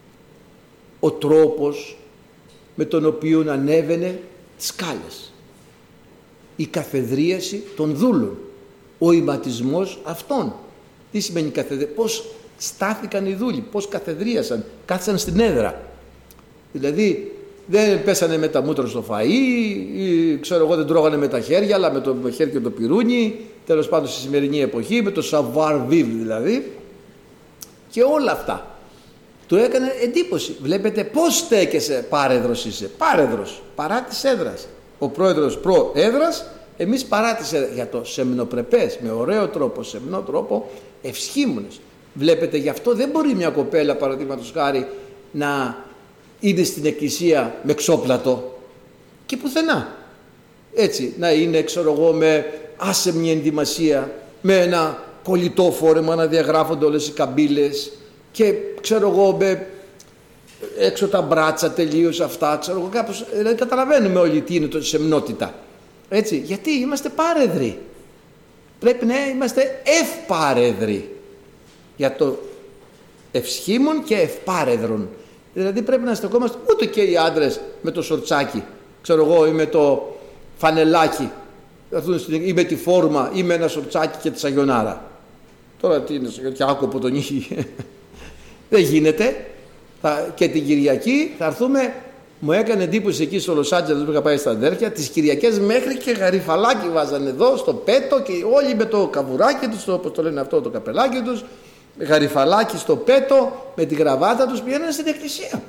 Ο τρόπος με τον οποίο ανέβαινε τις σκάλες, η καθεδρίαση των δούλων, ο ηματισμός αυτών. Τι σημαίνει καθεδρίαση? Πώς στάθηκαν οι δούλοι, πώς καθεδρίασαν, κάθισαν στην έδρα. Δηλαδή δεν πέσανε με τα μούτρα στο φαΐ, ή ξέρω εγώ δεν τρώγανε με τα χέρια, αλλά με το χέρι και το πυρούνι, τέλος πάντων στη σημερινή εποχή, με το savoir vivre δηλαδή, και όλα αυτά. Του έκανε εντύπωση. Βλέπετε πώς στέκεσαι, πάρεδρος είσαι, πάρεδρος, παρά της έδρας. Ο πρόεδρος προέδρας, εμείς παρά της έδρας. Για το σεμνοπρεπές, με ωραίο τρόπο, σεμνό τρόπο, ευσχήμονες. Βλέπετε, γι' αυτό δεν μπορεί μια κοπέλα, παραδείγματος χάρη, να είναι στην εκκλησία με ξόπλατο και πουθενά. Έτσι, να είναι, ξέρω εγώ, με άσεμνη ενδυμασία, με ένα κολλητό φόρεμα να διαγράφονται όλες οι καμπύλες και ξέρω εγώ με έξω τα μπράτσα τελείως αυτά, ξέρω εγώ κάπως, δηλαδή καταλαβαίνουμε όλοι τι είναι το σεμνότητα. Έτσι, γιατί είμαστε πάρεδροι. Πρέπει να είμαστε ευπάρεδροι. Για το ευσχήμων και ευπάρεδρον. Δηλαδή πρέπει να στεκόμαστε, ούτε και οι άντρες με το σορτσάκι, ξέρω εγώ, ή με το φανελάκι, ή με τη φόρμα, ή με ένα σορτσάκι και τη σαγιονάρα. Τώρα τι είναι, και άκου τον είχε. Δεν γίνεται. Θα, και την Κυριακή θα έρθουμε. Μου έκανε εντύπωση εκεί στο Λος Άντζελες που είχα πάει στα αδέρφια, τις Κυριακές μέχρι και γαριφαλάκι βάζανε εδώ στο πέτο και όλοι με το καβουράκι τους, το, όπως το λένε αυτό, το καπελάκι τους, γαριφαλάκι στο πέτο, με τη γραβάτα τους πηγαίνανε στην εκκλησία.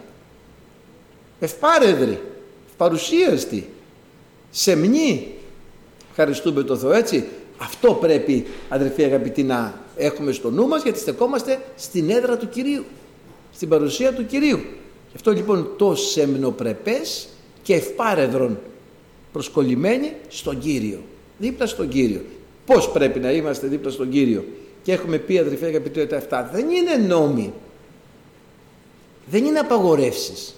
Ευπάρεδροι, παρουσίαστοι, σεμνοί. Ευχαριστούμε το Θεό, έτσι. Αυτό πρέπει, αδερφοί αγαπητοί, να έχουμε στο νου μας, γιατί στεκόμαστε στην έδρα του Κυρίου, στην παρουσία του Κυρίου. Γι' αυτό λοιπόν το σεμνοπρεπές και ευπάρεδρον, προσκολλημένοι στον Κύριο, δίπλα στον Κύριο. Πώς πρέπει να είμαστε δίπλα στον Κύριο? Και έχουμε πει, αδερφοί αγαπητοί, τα αυτά δεν είναι νόμοι, δεν είναι απαγορεύσεις.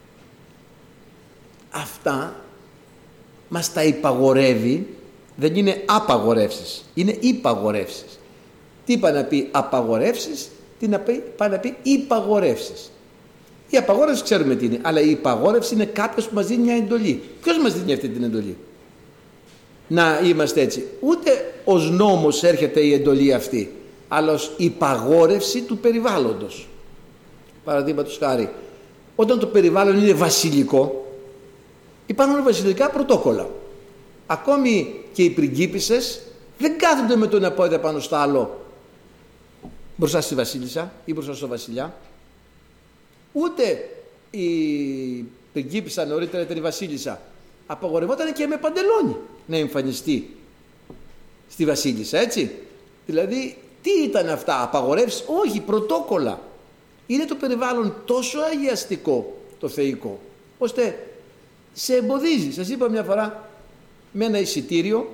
Αυτά μας τα υπαγορεύει, δεν είναι απαγορεύσεις, είναι υπαγορεύσεις. Τι πάει να πει απαγορεύσεις, τι να πει, πάει να πει υπαγορεύσεις. Η απαγόρευση ξέρουμε τι είναι, αλλά η υπαγόρευση είναι κάποιος που μας δίνει μια εντολή. Ποιος μας δίνει αυτή την εντολή? Να είμαστε έτσι. Ούτε ως νόμος έρχεται η εντολή αυτή, αλλά ως υπαγόρευση του περιβάλλοντος. Παραδείγματος χάρη, όταν το περιβάλλον είναι βασιλικό, υπάρχουν βασιλικά πρωτόκολλα. Ακόμη και οι πριγκίπισσες δεν κάθονται με τον ένα πόδι πάνω στο άλλο μπροστά στη βασίλισσα ή μπροστά στο βασιλιά. Ούτε η πριγκίπισσα, νωρίτερα ήταν η βασίλισσα, απαγορευόταν και με παντελόνι να εμφανιστεί στη βασίλισσα, έτσι. Δηλαδή τι ήταν αυτά, απαγορεύσεις? Όχι, πρωτόκολλα. Είναι το περιβάλλον τόσο αγιαστικό, το θεϊκό, ώστε σε εμποδίζει. Σας είπα μια φορά με ένα εισιτήριο,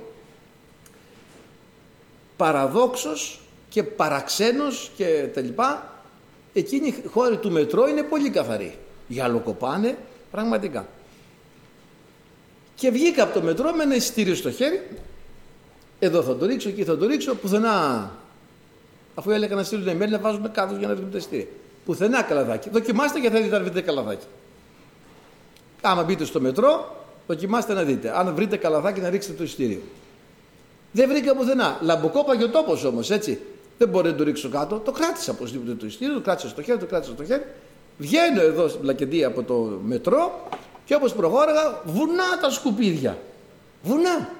παραδόξως και παραξένος και τα λοιπά, εκείνη η χώρη του μετρό είναι πολύ καθαρή. Γυαλοκοπάνε πραγματικά. Και βγήκα από το μετρό με ένα εισιτήριο στο χέρι, εδώ θα το ρίξω, εκεί θα το ρίξω, πουθενά, αφού έλεγα να στείλουν email να βάζουμε κάδους για να ρίχνουμε τα εισιτήρια. Πουθενά καλαθάκι. Δοκιμάστε και θα δείτε αν βρείτε καλαθάκι. Άμα μπείτε στο μετρό, δοκιμάστε να δείτε. Αν βρείτε καλαθάκι, να ρίξετε το εισιτήριο. Δεν βρήκα πουθενά. Λαμποκόπαγε ο τόπος όμως, έτσι. Δεν μπορεί να το ρίξω κάτω. Το κράτησα οπωσδήποτε το εισιτήριο, το κράτησα στο χέρι, το κράτησα στο χέρι. Βγαίνω εδώ στην Πλακεντία από το μετρό και όπως προχώραγα, βουνά τα σκουπίδια. Βουνά.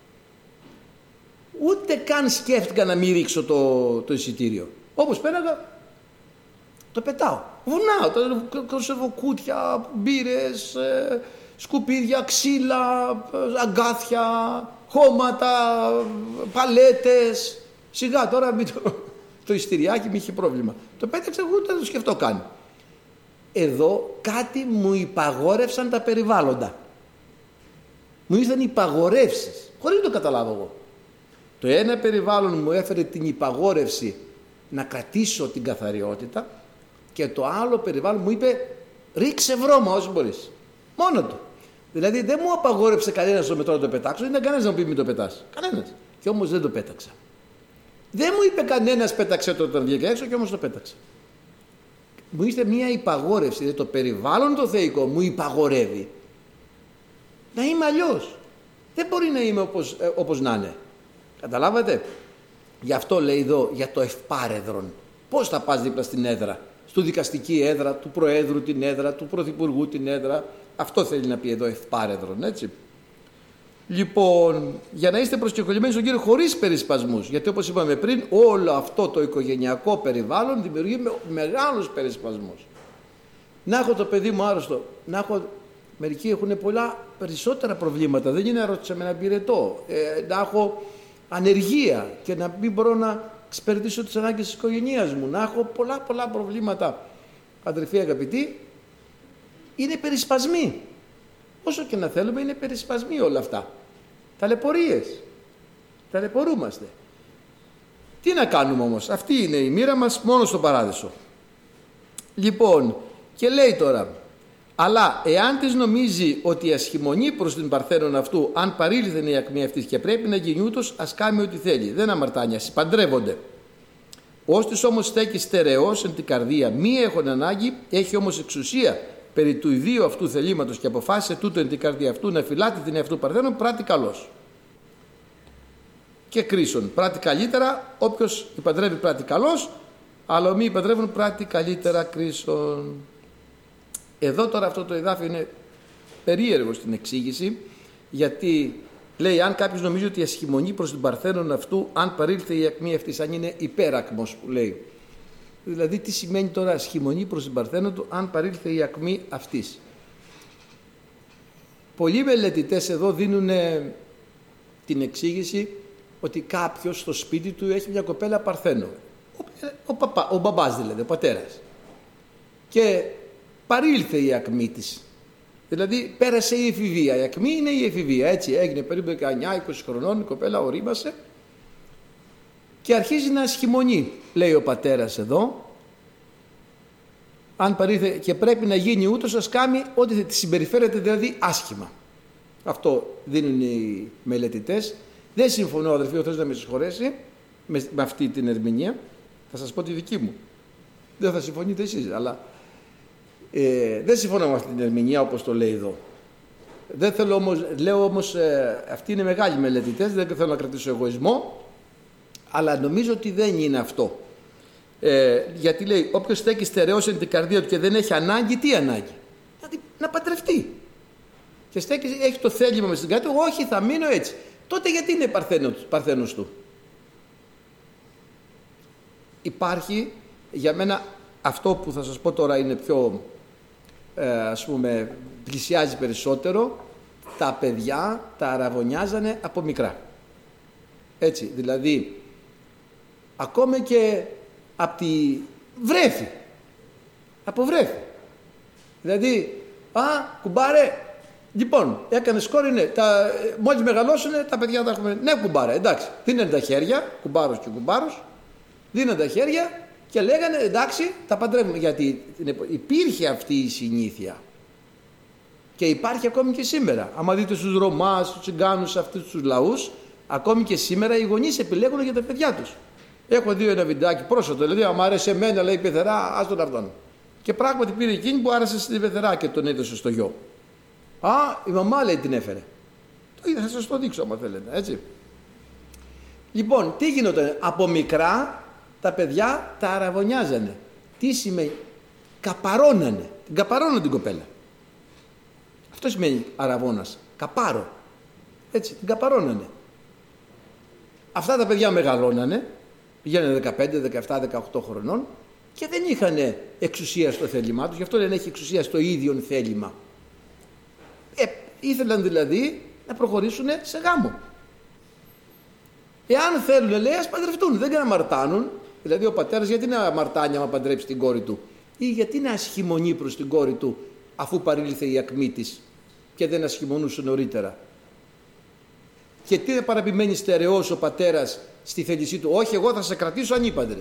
Ούτε καν σκέφτηκα να μην ρίξω το, το εισιτήριο. Όπως πέραγα, το πετάω. Βουνά, το κονσερβοκούτια, μπύρες, ε, σκουπίδια, ξύλα, αγκάθια, χώματα, παλέτες. Σιγά τώρα μην το, το εισιτηριάκι μου είχε πρόβλημα. Το πέταξα, εγώ δεν το σκεφτώ καν. Εδώ κάτι μου υπαγόρευσαν τα περιβάλλοντα. Μου ήρθαν υπαγορεύσεις, χωρίς να το καταλάβω εγώ. Το ένα περιβάλλον μου έφερε την υπαγόρευση να κρατήσω την καθαριότητα και το άλλο περιβάλλον μου είπε ρίξε βρώμα όσο μπορείς. Μόνο του. Δηλαδή δεν μου απαγόρεψε κανένας στο μετρό να το πετάξω, δεν ήταν κανένας να μου πει μην το πετάς. Κανένας. Και όμως δεν το πέταξα. Δεν μου είπε κανένας πέταξε το όταν βγήκα έξω και όμως το πέταξα. Μου ήρθε μια υπαγόρευση, δηλαδή το περιβάλλον το θεϊκό μου υπαγορεύει να είμαι αλλιώς. Δεν μπορεί να είμαι όπως, ε, όπως να είναι. Καταλάβατε. Γι' αυτό λέει εδώ για το ευπάρεδρον. Πώς θα πας δίπλα στην έδρα, στο δικαστική έδρα, του Προέδρου την έδρα, του Πρωθυπουργού την έδρα. Αυτό θέλει να πει εδώ ευπάρεδρον, έτσι. Λοιπόν, για να είστε προσκεκλημένοι στον Κύριο χωρίς περισπασμούς, γιατί όπως είπαμε πριν, όλο αυτό το οικογενειακό περιβάλλον δημιουργεί με μεγάλους περισπασμούς. Να έχω το παιδί μου άρρωστο, να έχω, μερικοί έχουν πολλά περισσότερα προβλήματα, δεν είναι αρρώστησα με ένα πυρετό, ε, να έχω ανεργία και να μην μπορώ να εξυπηρετήσω τις ανάγκες της οικογένειας μου, να έχω πολλά πολλά προβλήματα, αδερφοί αγαπητοί, είναι περισπασμοί. Όσο και να θέλουμε είναι περισπασμοί όλα αυτά. Ταλαιπωρίες. Ταλαιπωρούμαστε. Τι να κάνουμε όμως. Αυτή είναι η μοίρα μας μόνο στο παράδεισο. Λοιπόν, και λέει τώρα, αλλά εάν της νομίζει ότι ασχημονεί προς την παρθένον αυτού, αν παρήλθεν η ακμή αυτής και πρέπει να γίνει ούτως, ας κάνει ό,τι θέλει. Δεν αμαρτάνει, ας παντρεύονται. Ώστις όμως στέκει στερεός εν την καρδία, μη έχουν ανάγκη, έχει όμως εξουσία περί του ιδίου αυτού θελήματος και αποφάσισε τούτο εν την καρδία αυτού να φυλάται την εαυτού παρθένον, πράττει καλός. Και κρίσον, πράττει καλύτερα, όποιος υπαντρεύει πράττει καλός, αλλά ομοί υπαντρεύουν πράττει καλύτερα κρίσον. Εδώ τώρα αυτό το εδάφιο είναι περίεργο στην εξήγηση, γιατί λέει αν κάποιος νομίζει ότι ασχημονεί προς την παρθένον αυτού, αν παρήλθε η ακμή αυτής, αν είναι υπέρακμος που λέει. Δηλαδή τι σημαίνει τώρα ασχημονεί προς την παρθένον του, αν παρήλθε η ακμή αυτής. Πολλοί μελετητές εδώ δίνουν την εξήγηση ότι κάποιος στο σπίτι του έχει μια κοπέλα παρθένο. Ο, ο, παπά, ο μπαμπάς δηλαδή, ο πατέρας. Και παρήλθε η ακμή της. Δηλαδή πέρασε η εφηβεία. Η ακμή είναι η εφηβεία. Έτσι έγινε περίπου δεκαεννιά είκοσι χρονών, η κοπέλα ορίμασε και αρχίζει να ασχημονεί, λέει ο πατέρας εδώ. Αν παρήλθε και πρέπει να γίνει ούτως, ας κάνει ό,τι τη συμπεριφέρεται δηλαδή άσχημα. Αυτό δίνουν οι μελετητές. Δεν συμφωνώ, αδερφοί, ο Θεός να με συγχωρέσει με, με αυτή την ερμηνεία. Θα σας πω τη δική μου. Δεν θα συμφωνείτε εσείς, αλλά ε, δεν συμφωνώ με αυτή την ερμηνεία όπως το λέει εδώ. Δεν θέλω όμως, λέω όμως, ε, αυτοί είναι μεγάλοι μελετητές, δεν θέλω να κρατήσω εγωισμό, αλλά νομίζω ότι δεν είναι αυτό. Ε, γιατί λέει, όποιος στέκει στερεός εν την καρδία του και δεν έχει ανάγκη, τι ανάγκη? Δηλαδή να παντρευτεί. και στέκει, έχει το θέλημα με στην κάτι, όχι θα μείνω έτσι. Τότε γιατί είναι παρθένος, παρθένος του? Υπάρχει για μένα αυτό που θα σας πω τώρα είναι πιο ε, ας πούμε πλησιάζει περισσότερο. Τα παιδιά τα αραβωνιάζανε από μικρά. Έτσι, δηλαδή ακόμη και από τη βρέφη, από βρέφη. Δηλαδή, α, κουμπάρε, λοιπόν, έκανε σκόρη, ναι, τα, μόλις μεγαλώσουνε τα παιδιά τα έχουμε, ναι κουμπάρε, εντάξει, δίνανε τα χέρια, κουμπάρος και κουμπάρος, δίνανε τα χέρια και λέγανε εντάξει, τα παντρεύουμε, γιατί υπήρχε αυτή η συνήθεια. Και υπάρχει ακόμη και σήμερα. Άμα δείτε στους Ρωμάς, στους Τσιγκάνους, αυτούς τους λαούς, ακόμη και σήμερα οι γονείς επιλέγουν για τα παιδιά τους. Έχω δει ένα βιντεάκι πρόσφατο, δηλαδή, άμα άρεσε εμένα, λέει πεθερά, ας τον αυτόν. Και πράγματι πήρε εκείνη που άρεσε στην πεθερά και τον έδωσε στο γιο. Α, η μαμά λέει την έφερε. Το είδα, θα σας το δείξω άμα θέλετε, έτσι. Λοιπόν, τι γινόταν? Από μικρά τα παιδιά τα αραβωνιάζανε. Τι σημαίνει? Καπαρώνανε. Την καπαρώνανε την κοπέλα. Αυτό σημαίνει αραβώνας. Καπάρο. Έτσι, την καπαρώνανε. Αυτά τα παιδιά μεγαλώνανε, πηγαίνανε δεκαπέντε, δεκαεπτά, δεκαοκτώ χρονών και δεν είχαν εξουσία στο θέλημά τους, γι' αυτό δεν έχει εξουσία στο ίδιο θέλημα. Ε, ήθελαν δηλαδή να προχωρήσουν σε γάμο. Εάν θέλουν, λέει, ας παντρευτούν, δεν να αμαρτάνουν. Δηλαδή ο πατέρας γιατί να αμαρτάνει άμα παντρέψει την κόρη του, ή γιατί να ασχημονεί προς την κόρη του αφού παρήλθε η ακμή της και δεν ασχημονούσε νωρίτερα. Και τι δεν παραπημένει στερεός ο πατέρας στη θέλησή του? Όχι, εγώ θα σε κρατήσω ανήπαντρε.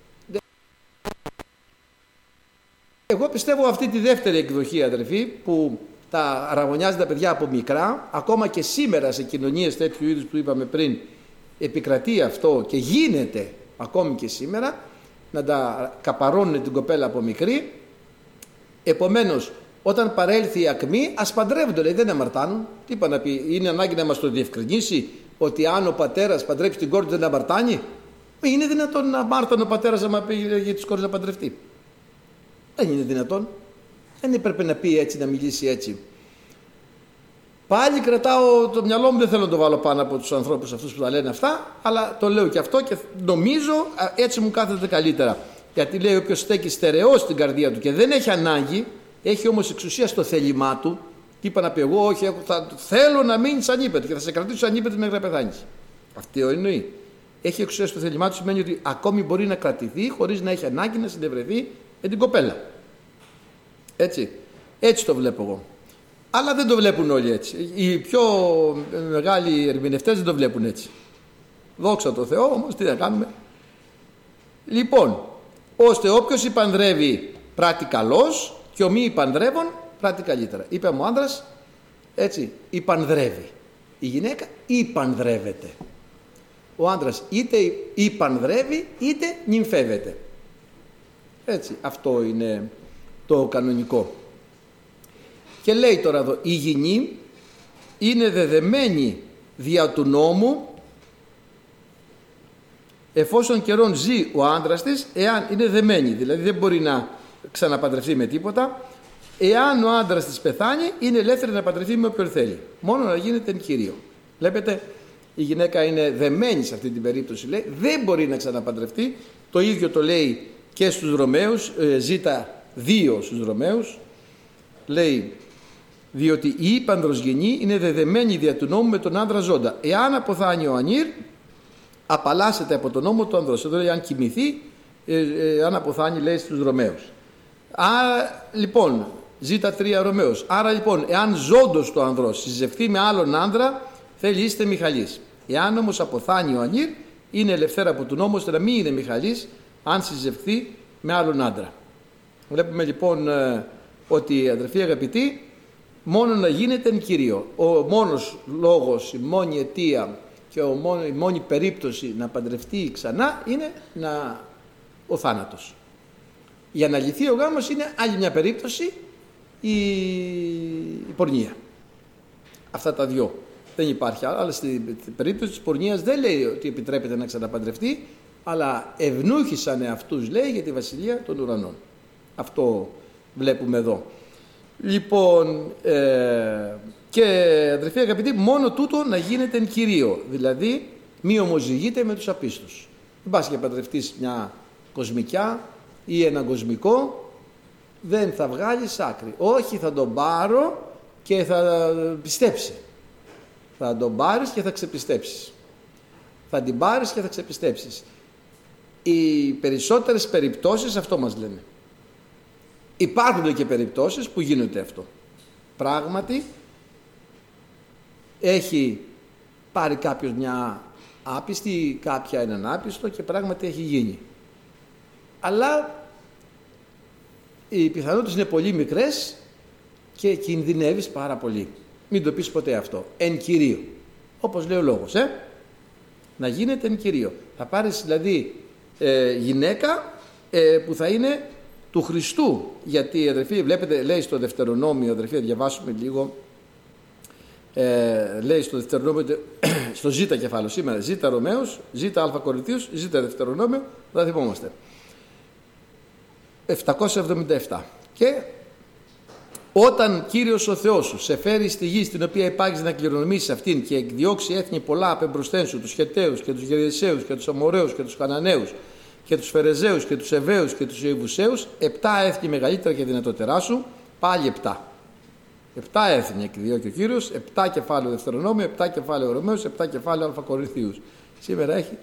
Εγώ πιστεύω αυτή τη δεύτερη εκδοχή, αδερφοί, που τα αραβωνιάζει τα παιδιά από μικρά, ακόμα και σήμερα σε κοινωνίες τέτοιου είδους που είπαμε πριν, επικρατεί αυτό και γίνεται ακόμη και σήμερα, να τα καπαρώνουν την κοπέλα από μικρή. Επομένως, όταν παρέλθει η ακμή, ας παντρεύονται, λέει, δεν αμαρτάνουν. Τι είπα να πει, είναι ανάγκη να μας το διευκρινίσει ότι αν ο πατέρας παντρέψει την κόρη του δεν αμαρτάνει? Είναι δυνατόν να αμάρτανε ο πατέρας άμα πει για τις κόρες να παντρευτεί? Δεν είναι δυνατόν. Δεν έπρεπε να πει έτσι, να μιλήσει έτσι. Πάλι κρατάω το μυαλό μου, δεν θέλω να το βάλω πάνω από τους ανθρώπους αυτούς που τα λένε αυτά, αλλά το λέω και αυτό και νομίζω έτσι μου κάθεται καλύτερα. Γιατί λέει όποιος στέκει στερεός στην καρδία του και δεν έχει ανάγκη, έχει όμως εξουσία στο θέλημά του. Τι είπα να πει, εγώ όχι, θα, θέλω να μείνεις ανήπετο και θα σε κρατήσω ανήπετο μέχρι να πεθάνεις. Αυτό εννοεί. Έχει εξουσία στο θέλημά του σημαίνει ότι ακόμη μπορεί να κρατηθεί χωρίς να έχει ανάγκη να συνευρεθεί με την κοπέλα. Έτσι. Έτσι το βλέπω εγώ. Αλλά δεν το βλέπουν όλοι έτσι. Οι πιο μεγάλοι ερμηνευτές δεν το βλέπουν έτσι. Δόξα τω Θεώ, όμως τι να κάνουμε. Λοιπόν, ώστε όποιος υπανδρεύει πράττει καλός και ο μη υπανδρεύων πράττει καλύτερα. Είπε μου ο άντρας, έτσι, υπανδρεύει. Η γυναίκα υπανδρεύεται. Ο άντρας είτε υπανδρεύει είτε νυμφεύεται. Έτσι, αυτό είναι το κανονικό. Και λέει τώρα εδώ, η γυνή είναι δεδεμένη δια του νόμου εφόσον καιρόν ζει ο άντρας της, εάν είναι δεμένη, δηλαδή δεν μπορεί να ξαναπαντρευτεί με τίποτα. Εάν ο άντρας της πεθάνει, είναι ελεύθερη να παντρευτεί με όποιον θέλει, μόνο να γίνεται εν κυρίω. Βλέπετε, η γυναίκα είναι δεμένη σε αυτή την περίπτωση, λέει, δεν μπορεί να ξαναπαντρευτεί. Το ίδιο το λέει και στους Ρωμαίους, ε, ζήτα δύο στους Ρωμαίους, λέει, διότι η ύπανδρος γενή είναι δεδεμένη δια του νόμου με τον άντρα ζώντα. Εάν αποθάνει ο ανήρ, απαλλάσσεται από τον νόμο του ανδρός. Εδώ λέει αν κοιμηθεί, ε, ε, αν αποθάνει, λέει στους Ρωμαίους. Άρα λοιπόν, ζήτα τρία Ρωμαίους. Άρα λοιπόν, εάν ζώντος το ανδρός συζευθεί με άλλον άντρα, θέλει είστε μιχαλής. Εάν όμως αποθάνει ο ανήρ, είναι ελευθέρα από τον νόμο, ώστε να μην είναι μιχαλής, αν συζευθεί με άλλον άντρα. Βλέπουμε λοιπόν ε, ότι, αδερφοί αγαπητοί, μόνο να γίνεται εν Κυρίω. Ο μόνος λόγος, η μόνη αιτία και ο μόνο, η μόνη περίπτωση να παντρευτεί ξανά είναι να, ο θάνατος. Για να λυθεί ο γάμος είναι άλλη μια περίπτωση, η, η πορνεία. Αυτά τα δυο. Δεν υπάρχει άλλο. Αλλά στην περίπτωση της πορνείας δεν λέει ότι επιτρέπεται να ξαναπαντρευτεί, αλλά ευνούχησαν αυτούς, λέει, για τη βασιλεία των ουρανών. Αυτό βλέπουμε εδώ. Λοιπόν, ε, και αδερφοί αγαπητοί, μόνο τούτο να γίνεται εν Κυρίω, δηλαδή μη ομοζυγείτε με τους απίστους. Δεν πας και παντρευτείς μια κοσμικιά ή έναν κοσμικό, δεν θα βγάλεις άκρη. Όχι, θα τον πάρω και θα πιστέψει. Θα τον πάρεις και θα ξεπιστέψεις. Θα την πάρεις και θα ξεπιστέψεις. Οι περισσότερες περιπτώσεις αυτό μας λένε. Υπάρχουν και περιπτώσεις που γίνονται αυτό. Πράγματι έχει πάρει κάποιος μια άπιστη, κάποια έναν άπιστο και πράγματι έχει γίνει. Αλλά οι πιθανότητες είναι πολύ μικρές και κινδυνεύεις πάρα πολύ. Μην το πεις ποτέ αυτό. Εν Κυρίω. Όπως λέει ο λόγος. Ε? Να γίνεται εν Κυρίω. Θα πάρεις δηλαδή ε, γυναίκα ε, που θα είναι του Χριστού. Γιατί αδερφοί, βλέπετε, λέει στο Δευτερονόμιο, αδερφοί, διαβάσουμε λίγο. Ε, λέει στο Δευτερονόμιο, στο Ζ κεφάλαιο σήμερα, Ζ Ρωμαίος, Ζ Α Κορινθίους, Ζ Δευτερονόμιο, θα θυμόμαστε. επτακόσια εβδομήντα επτά. Και όταν Κύριος ο Θεός σου σε φέρει στη γη στην οποία υπάγεις να κληρονομήσεις αυτήν και εκδιώξει έθνη πολλά απ' εμπροσθέν σου, τους Χεταίους και τους Γερεσαίους και τους Αμοραίους και τους Χαναναίους και τους Φερεζαίους και τους Εβαίους και τους Ιεβουσαίους, επτά έθνη μεγαλύτερα και δυνατότερά σου, πάλι επτά. Επτά έθνη εκδιώκει ο Κύριος, επτά κεφάλαιο Δευτερονόμιο, επτά κεφάλαιο Ρωμαίους, επτά κεφάλαιο Α Κορινθίους. Σήμερα έχει.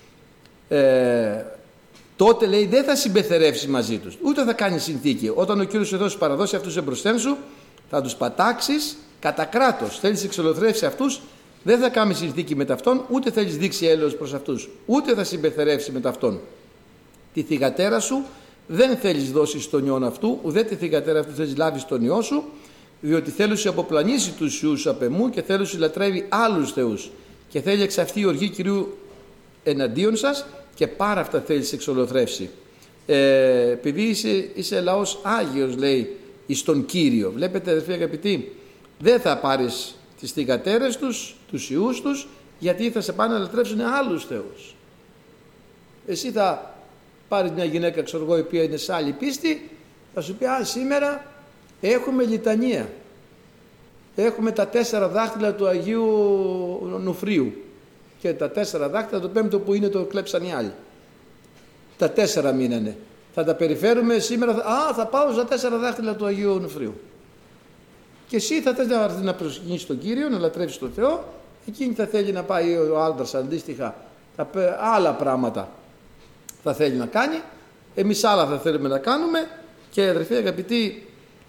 Ε, τότε λέει δεν θα συμπεθερεύσει μαζί τους, ούτε θα κάνει συνθήκη. Όταν ο Κύριος ο Θεός παραδώσει αυτούς εμπροσθέν σου, θα τους πατάξεις κατά κράτος. Θέλεις να εξολοθρεύσει αυτούς, δεν θα κάνει συνθήκη με ταυτόν, ούτε θέλεις δείξει έλεος προς αυτούς, ούτε θα συμπεθερεύσει με ταυτόν. Τη θυγατέρα σου δεν θέλεις δώσεις στον ιόν αυτού, ούτε τη θυγατέρα αυτού θέλεις λάβεις στον ιό σου, διότι θέλει σου αποπλανήσει τους ιούς απ' εμού και θέλει σου λατρεύει άλλους θεούς και θέλει εξ αυτή η οργή Κυρίου εναντίον σας και πάρα αυτά θέλει σε εξολοθρεύσει. Ε, επειδή είσαι, είσαι λαός Άγιος, λέει, εις τον Κύριο. Βλέπετε αδερφοί αγαπητοί, δεν θα πάρεις τις θυγατέρες τους, τους ιούς τους, γιατί θα σε πάνε να λατρεύσουν άλλους θεούς. Εσύ θα πάρεις μια γυναίκα, ξέρω εγώ, η οποία είναι σε άλλη πίστη, θα σου πει, α, σήμερα έχουμε λιτανία. Έχουμε τα τέσσερα δάχτυλα του Αγίου Νουφρίου. Και τα τέσσερα δάχτυλα, το πέμπτο που είναι το κλέψαν οι άλλοι. Τα τέσσερα μείνανε. Θα τα περιφέρουμε σήμερα. Α, θα πάω στα τέσσερα δάχτυλα του Αγίου Νουφρίου. Και εσύ θα θες να, να προσκυνήσεις τον Κύριο, να λατρεύσεις τον Θεό. Εκείνη θα θέλει να πάει ο άντρας αντίστοιχα. Τα, άλλα πράγματα θα θέλει να κάνει. Εμείς άλλα θα θέλουμε να κάνουμε. Και αδερφοί αγαπητοί,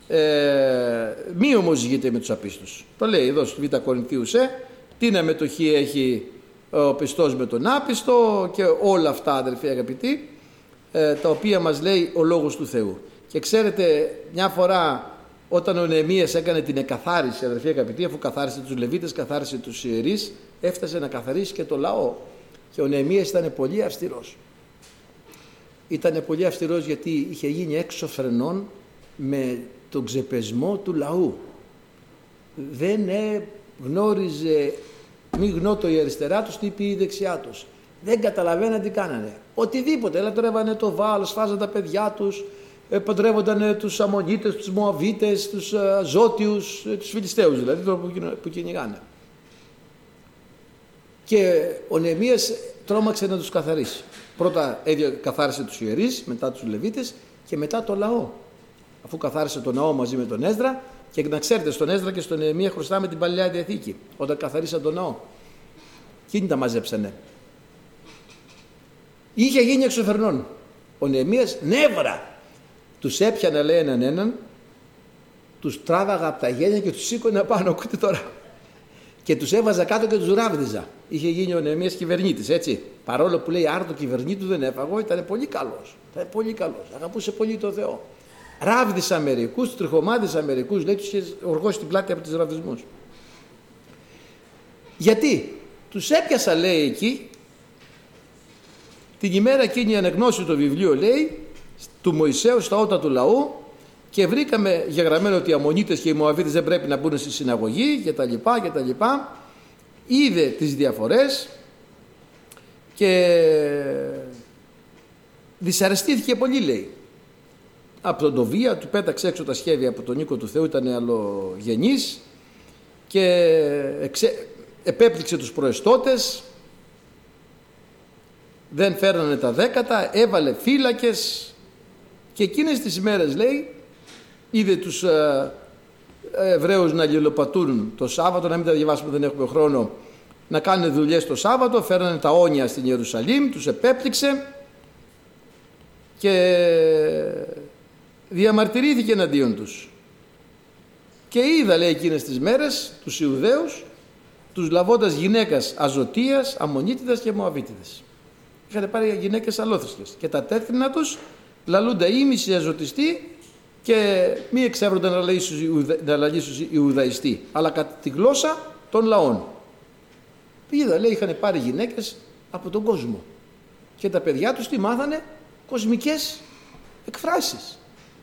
ε, μη ομοζυγείτε με τους απίστους. Το λέει εδώ στο Β Κορινθίους, ε, τι αμετοχή έχει ο πιστός με τον άπιστο και όλα αυτά αδερφοί αγαπητοί, ε, τα οποία μας λέει ο λόγος του Θεού. Και ξέρετε, μια φορά όταν ο Νεεμίας έκανε την εκαθάριση, αδερφοί αγαπητοί, αφού καθάρισε τους Λεβίτες, καθάρισε τους ιερείς, έφτασε να καθαρίσει και το λαό. Και ο Νεεμίας ήταν πολύ αυστηρός. Ήταν πολύ αυστηρός γιατί είχε γίνει έξω φρενών με τον ξεπεσμό του λαού. Δεν ε, γνώριζε μη γνώτο η αριστερά τους, τι πει η δεξιά τους. Δεν καταλαβαίναν τι κάνανε. Οτιδήποτε. Ελαττωρεύανε το Βάαλ, σφάζαν τα παιδιά τους, ε, παντρεύονταν τους Αμμονίτες, τους Μωαβίτες, τους ε, Ζώτιους, ε, τους Φιλιστέους δηλαδή που, που κυνηγάνε. Και ο Νεεμίας τρόμαξε να τους καθαρίσει. Πρώτα καθάρισε τους ιερείς, μετά τους Λεβίτες και μετά το λαό. Αφού καθάρισε τον ναό μαζί με τον Έσδρα, και να ξέρετε, στον Έσδρα και στον Νεεμία χρωστάμε την Παλαιά Διαθήκη. Όταν καθαρίσαν τον ναό, εκείνοι τα μαζέψανε. Είχε γίνει εξωφερνών. Ο Νεεμίας νεύρα. Τους έπιανε, λέει, έναν έναν, τους τράβαγα από τα γένια και τους σήκωνε πάνω. Ακούτε τώρα. Και τους έβαζα κάτω και τους ράβδιζα. Είχε γίνει ο Νεεμίας κυβερνήτης, έτσι. Παρόλο που λέει άρτο κυβερνήτου δεν έφαγω, ήταν πολύ καλός. Ήταν πολύ καλός. Αγαπούσε πολύ τον Θεό. Ράβδισα μερικούς, τριχομάδισα μερικούς, λέει, τους είχε οργώσει την πλάτη από τις ραβδισμούς. Γιατί τους έπιασα, λέει, εκεί την ημέρα εκείνη ανεγνώσει το βιβλίο, λέει, του Μωυσαίου στα ότα του λαού, και βρήκαμε γεγραμμένο ότι οι Αμμονίτες και οι Μωαβίτες δεν πρέπει να μπουν στη συναγωγή και τα λοιπά και τα λοιπά. Είδε τις διαφορές και δυσαρεστήθηκε πολύ, λέει. από τον Τοβία, του πέταξε έξω τα σχέδια από τον οίκο του Θεού, ήταν αλλογενής και εξε... επέπληξε τους προεστώτες, δεν φέρνανε τα δέκατα, έβαλε φύλακες και εκείνες τις ημέρες, λέει, είδε τους ε, Εβραίους να αλληλοπατούν το Σάββατο, να μην τα διαβάσουμε, δεν έχουμε χρόνο, να κάνουν δουλειές το Σάββατο, φέρνανε τα όνια στην Ιερουσαλήμ, τους επέπληξε και διαμαρτυρήθηκε εναντίον τους. Και είδα, λέει, εκείνες τις μέρες τους Ιουδαίους, τους λαβώντας γυναίκας Αζωτίας, Αμμονίτιδας και Μωαβίτιδας. Είχαν πάρει γυναίκες αλόθρησκες και τα τέτρινα τους λαλούντα ήμισοι αζωτιστοί και μη εξεύρονται να λαλήσουν Ιουδαϊστοί, αλλά κατά τη γλώσσα των λαών. Είδα, λέει, είχαν πάρει γυναίκες από τον κόσμο και τα παιδιά τους τι μάθανε? Κοσμικές εκφράσεις.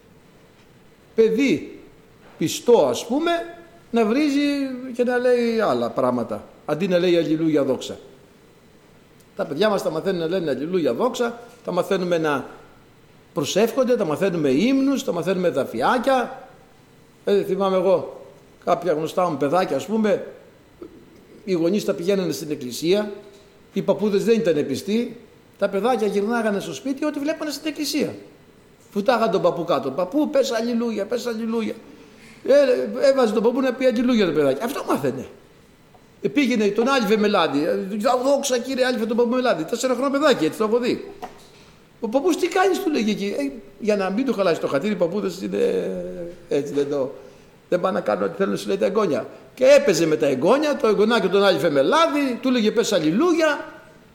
Παιδί πιστό, ας πούμε, να βρίζει και να λέει άλλα πράγματα αντί να λέει αλληλούια δόξα. Τα παιδιά μας τα μαθαίνουν να λένε αλληλούια δόξα, τα μαθαίνουμε να προσεύχονται, τα μαθαίνουμε ύμνους, τα μαθαίνουμε δαφιάκια. Ε, θυμάμαι εγώ κάποια γνωστά μου παιδάκια, ας πούμε, οι γονείς τα πηγαίνανε στην εκκλησία, οι παππούδες δεν ήταν πιστοί, τα παιδάκια γυρνάγανε στο σπίτι ό,τι βλέπανε στην εκκλησία. Φουτάγαν τον παππού κάτω. Παππού, πες αλληλούια, πες αλληλούια. Ε, έβαζε τον παππού να πει αλληλούια το παιδάκι. Αυτό μάθαινε. Ε, πήγαινε τον Άλφε Μελάδη. Δόξα κύριε Άλφε τον παππού Μελάδη. Τέσσερα χρόνια παιδάκι, έτσι το έχω δει. Ο παππούς τι κάνεις, του λέγει εκεί. Ε, για να μην του χαλάσει το χατήρι, οι παππούδες είναι έτσι, δεν το. Δεν πάνε να κάνουν ό,τι θέλουν, σου λέει τα εγγόνια. Και έπαιζε με τα εγγόνια, το εγγονάκι τον Άλφε Μελάδη, του λέγε πες αλληλούια.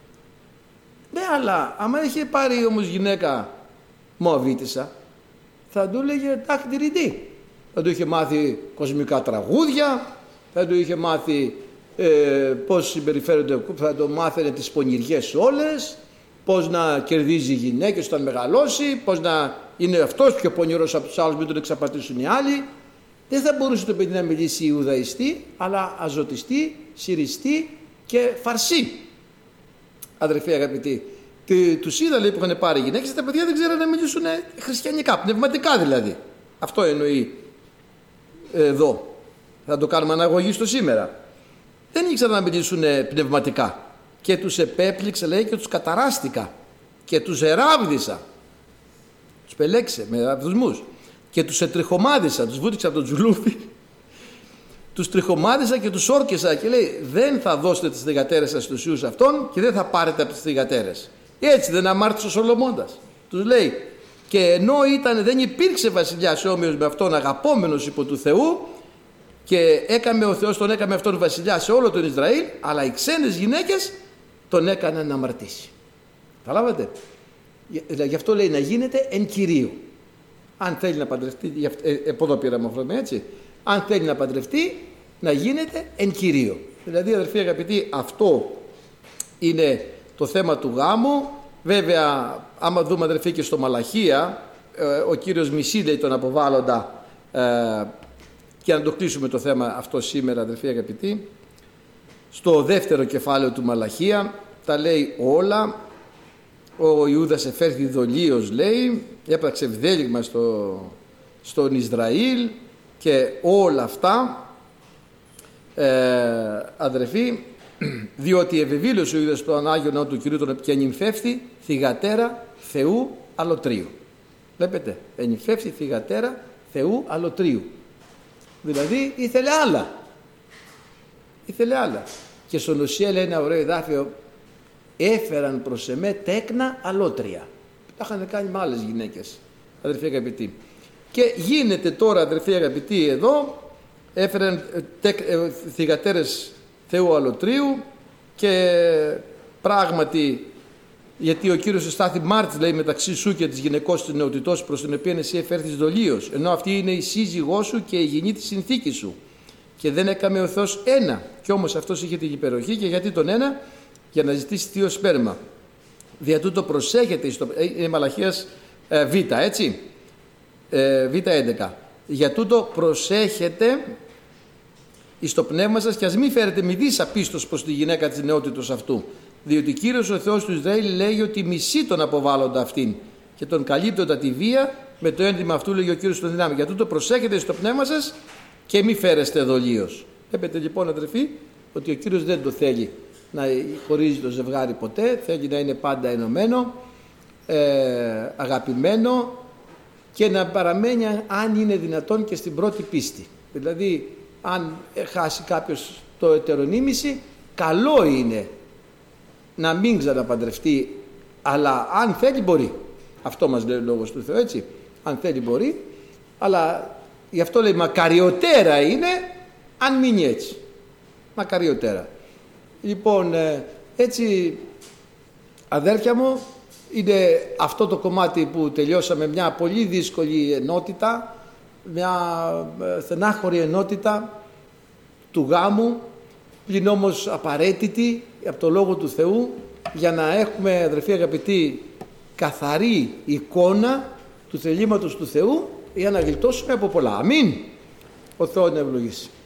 Ναι, αλλά άμα είχε πάρει όμως γυναίκα Μωαβίτισσα, θα του έλεγε τάχτηριντή. Θα του είχε μάθει κοσμικά τραγούδια, θα του είχε μάθει ε, πώς συμπεριφέρονται, θα του μάθαινε τις πονηριές όλες, πώς να κερδίζει γυναίκες όταν μεγαλώσει, πώς να είναι αυτός πιο πονηρός από τους άλλους, μην τον εξαπατήσουν οι άλλοι. Δεν θα μπορούσε το παιδί να μιλήσει Ιουδαϊστή, αλλά αζωτιστή, συριστή και φαρσή. Αδερφοί αγαπητοί, τους είδα, λέει, που είχαν πάρει γυναίκες, τα παιδιά δεν ξέρανε να μιλήσουν χριστιανικά, πνευματικά δηλαδή. Αυτό εννοεί εδώ. Θα το κάνουμε αναγωγή στο σήμερα. Δεν ήξεραν να μιλήσουν πνευματικά. Και τους επέπληξε, λέει, και τους καταράστηκα. Και τους εράβδησα. Τους πελέξε με ραβδισμούς. Και τους ετριχομάδισα, τους βούτυξα από το τζουλούφι. Τους τριχομάδισα και τους όρκεσα. Και λέει, δεν θα δώσετε τις θυγατέρες σας στους ιούς αυτών και δεν θα πάρετε από τις θυγατέρες. Έτσι δεν αμάρτησε ο Σολομώντας. Τους λέει, και ενώ ήταν, δεν υπήρξε βασιλιάς όμοιος με αυτόν, αγαπόμενος υπό του Θεού, και έκαμε ο Θεός τον έκαμε αυτόν βασιλιά σε όλο τον Ισραήλ, αλλά οι ξένες γυναίκες τον έκαναν να αμαρτήσει. Καταλάβατε? Γι' αυτό λέει να γίνεται εν κυρίου. Αν θέλει να παντρευτεί, ε, ε, από εδώ πήραμε αυτό, έτσι. Αν θέλει να παντρευτεί, να γίνεται εν κυρίου. Δηλαδή, αδερφοί αγαπητοί, αυτό είναι το θέμα του γάμου. Βέβαια, άμα δούμε, αδερφοί, και στο Μαλαχία, ε, ο Κύριος μισεί, λέει, τον αποβάλλοντα, ε, και να το κλείσουμε το θέμα αυτό σήμερα, αδερφοί αγαπητοί, στο δεύτερο κεφάλαιο του Μαλαχία τα λέει όλα. Ο Ιούδας εφέρθη δολίος, λέει, έπραξε ευδέλιγμα στο, στον Ισραήλ και όλα αυτά, ε, αδερφοί, διότι ευεβήλωσε ο Ιούδας τον Άγιο Ναό του Κυρίου τον και ενυμφεύθη θυγατέρα Θεού αλωτρίου. Βλέπετε, ενυμφεύθη θυγατέρα Θεού αλωτρίου. Δηλαδή ήθελε άλλα. Ήθελε άλλα. Και στον Οσία λέει ένα ωραίο εδάφιο, έφεραν προς εμέ τέκνα αλότρια. Τα είχαν κάνει με άλλες γυναίκες, αδερφοί αγαπητοί. Και γίνεται τώρα, αδερφοί αγαπητοί, εδώ έφεραν τεκ, ε, θυγατέρες Θεού αλωτρίου και πράγματι, γιατί ο Κύριος εστάθη μάρτης, λέει, μεταξύ σου και της γυναικός της νεοτητός προς την οποία εσύ εφέρθης δολίος, ενώ αυτή είναι η σύζυγός σου και η γυνή της συνθήκης σου. Και δεν έκαμε ο Θεός ένα, κι όμως αυτός είχε την υπεροχή. Και γιατί τον ένα? Για να ζητήσει θείο σπέρμα. Δια τούτο προσέχετε, στο, είναι Μαλαχίας ε, Β, έτσι, ε, Β έντεκα. Για τούτο προσέχετε εις το πνεύμα σας και ας μην φέρετε μηδής απίστος προς τη γυναίκα της νεότητος αυτού. Διότι Κύριος ο Θεός του Ισραήλ λέει ότι μισεί τον αποβάλλοντα αυτήν και τον καλύπτοντα τη βία με το ένδυμα αυτού, λέγει ο Κύριος των δυνάμεων. Για τούτο προσέχετε στο πνεύμα σας και μη φέρεστε δολίως. Βλέπετε λοιπόν, αδερφοί, ότι ο Κύριος δεν το θέλει να χωρίζει το ζευγάρι ποτέ, θέλει να είναι πάντα ενωμένο, ε, αγαπημένο και να παραμένει, αν είναι δυνατόν, και στην πρώτη πίστη. Δηλαδή, αν χάσει κάποιος το ετερονίμηση, καλό είναι να μην ξαναπαντρευτεί, αλλά αν θέλει μπορεί. Αυτό μας λέει ο Λόγος του Θεού, έτσι. Αν θέλει μπορεί, αλλά γι' αυτό λέει μακαριωτέρα είναι αν μείνει έτσι. Μακαριωτέρα. Λοιπόν, έτσι, αδέρφια μου, είναι αυτό το κομμάτι που τελειώσαμε, μια πολύ δύσκολη ενότητα, μια στενάχωρη ενότητα του γάμου, πλην όμως απαραίτητη από το Λόγο του Θεού, για να έχουμε, αδερφοί αγαπητοί, καθαρή εικόνα του θελήματος του Θεού, για να γλιτώσουμε από πολλά. Αμήν. Ο Θεός να ευλογήσει.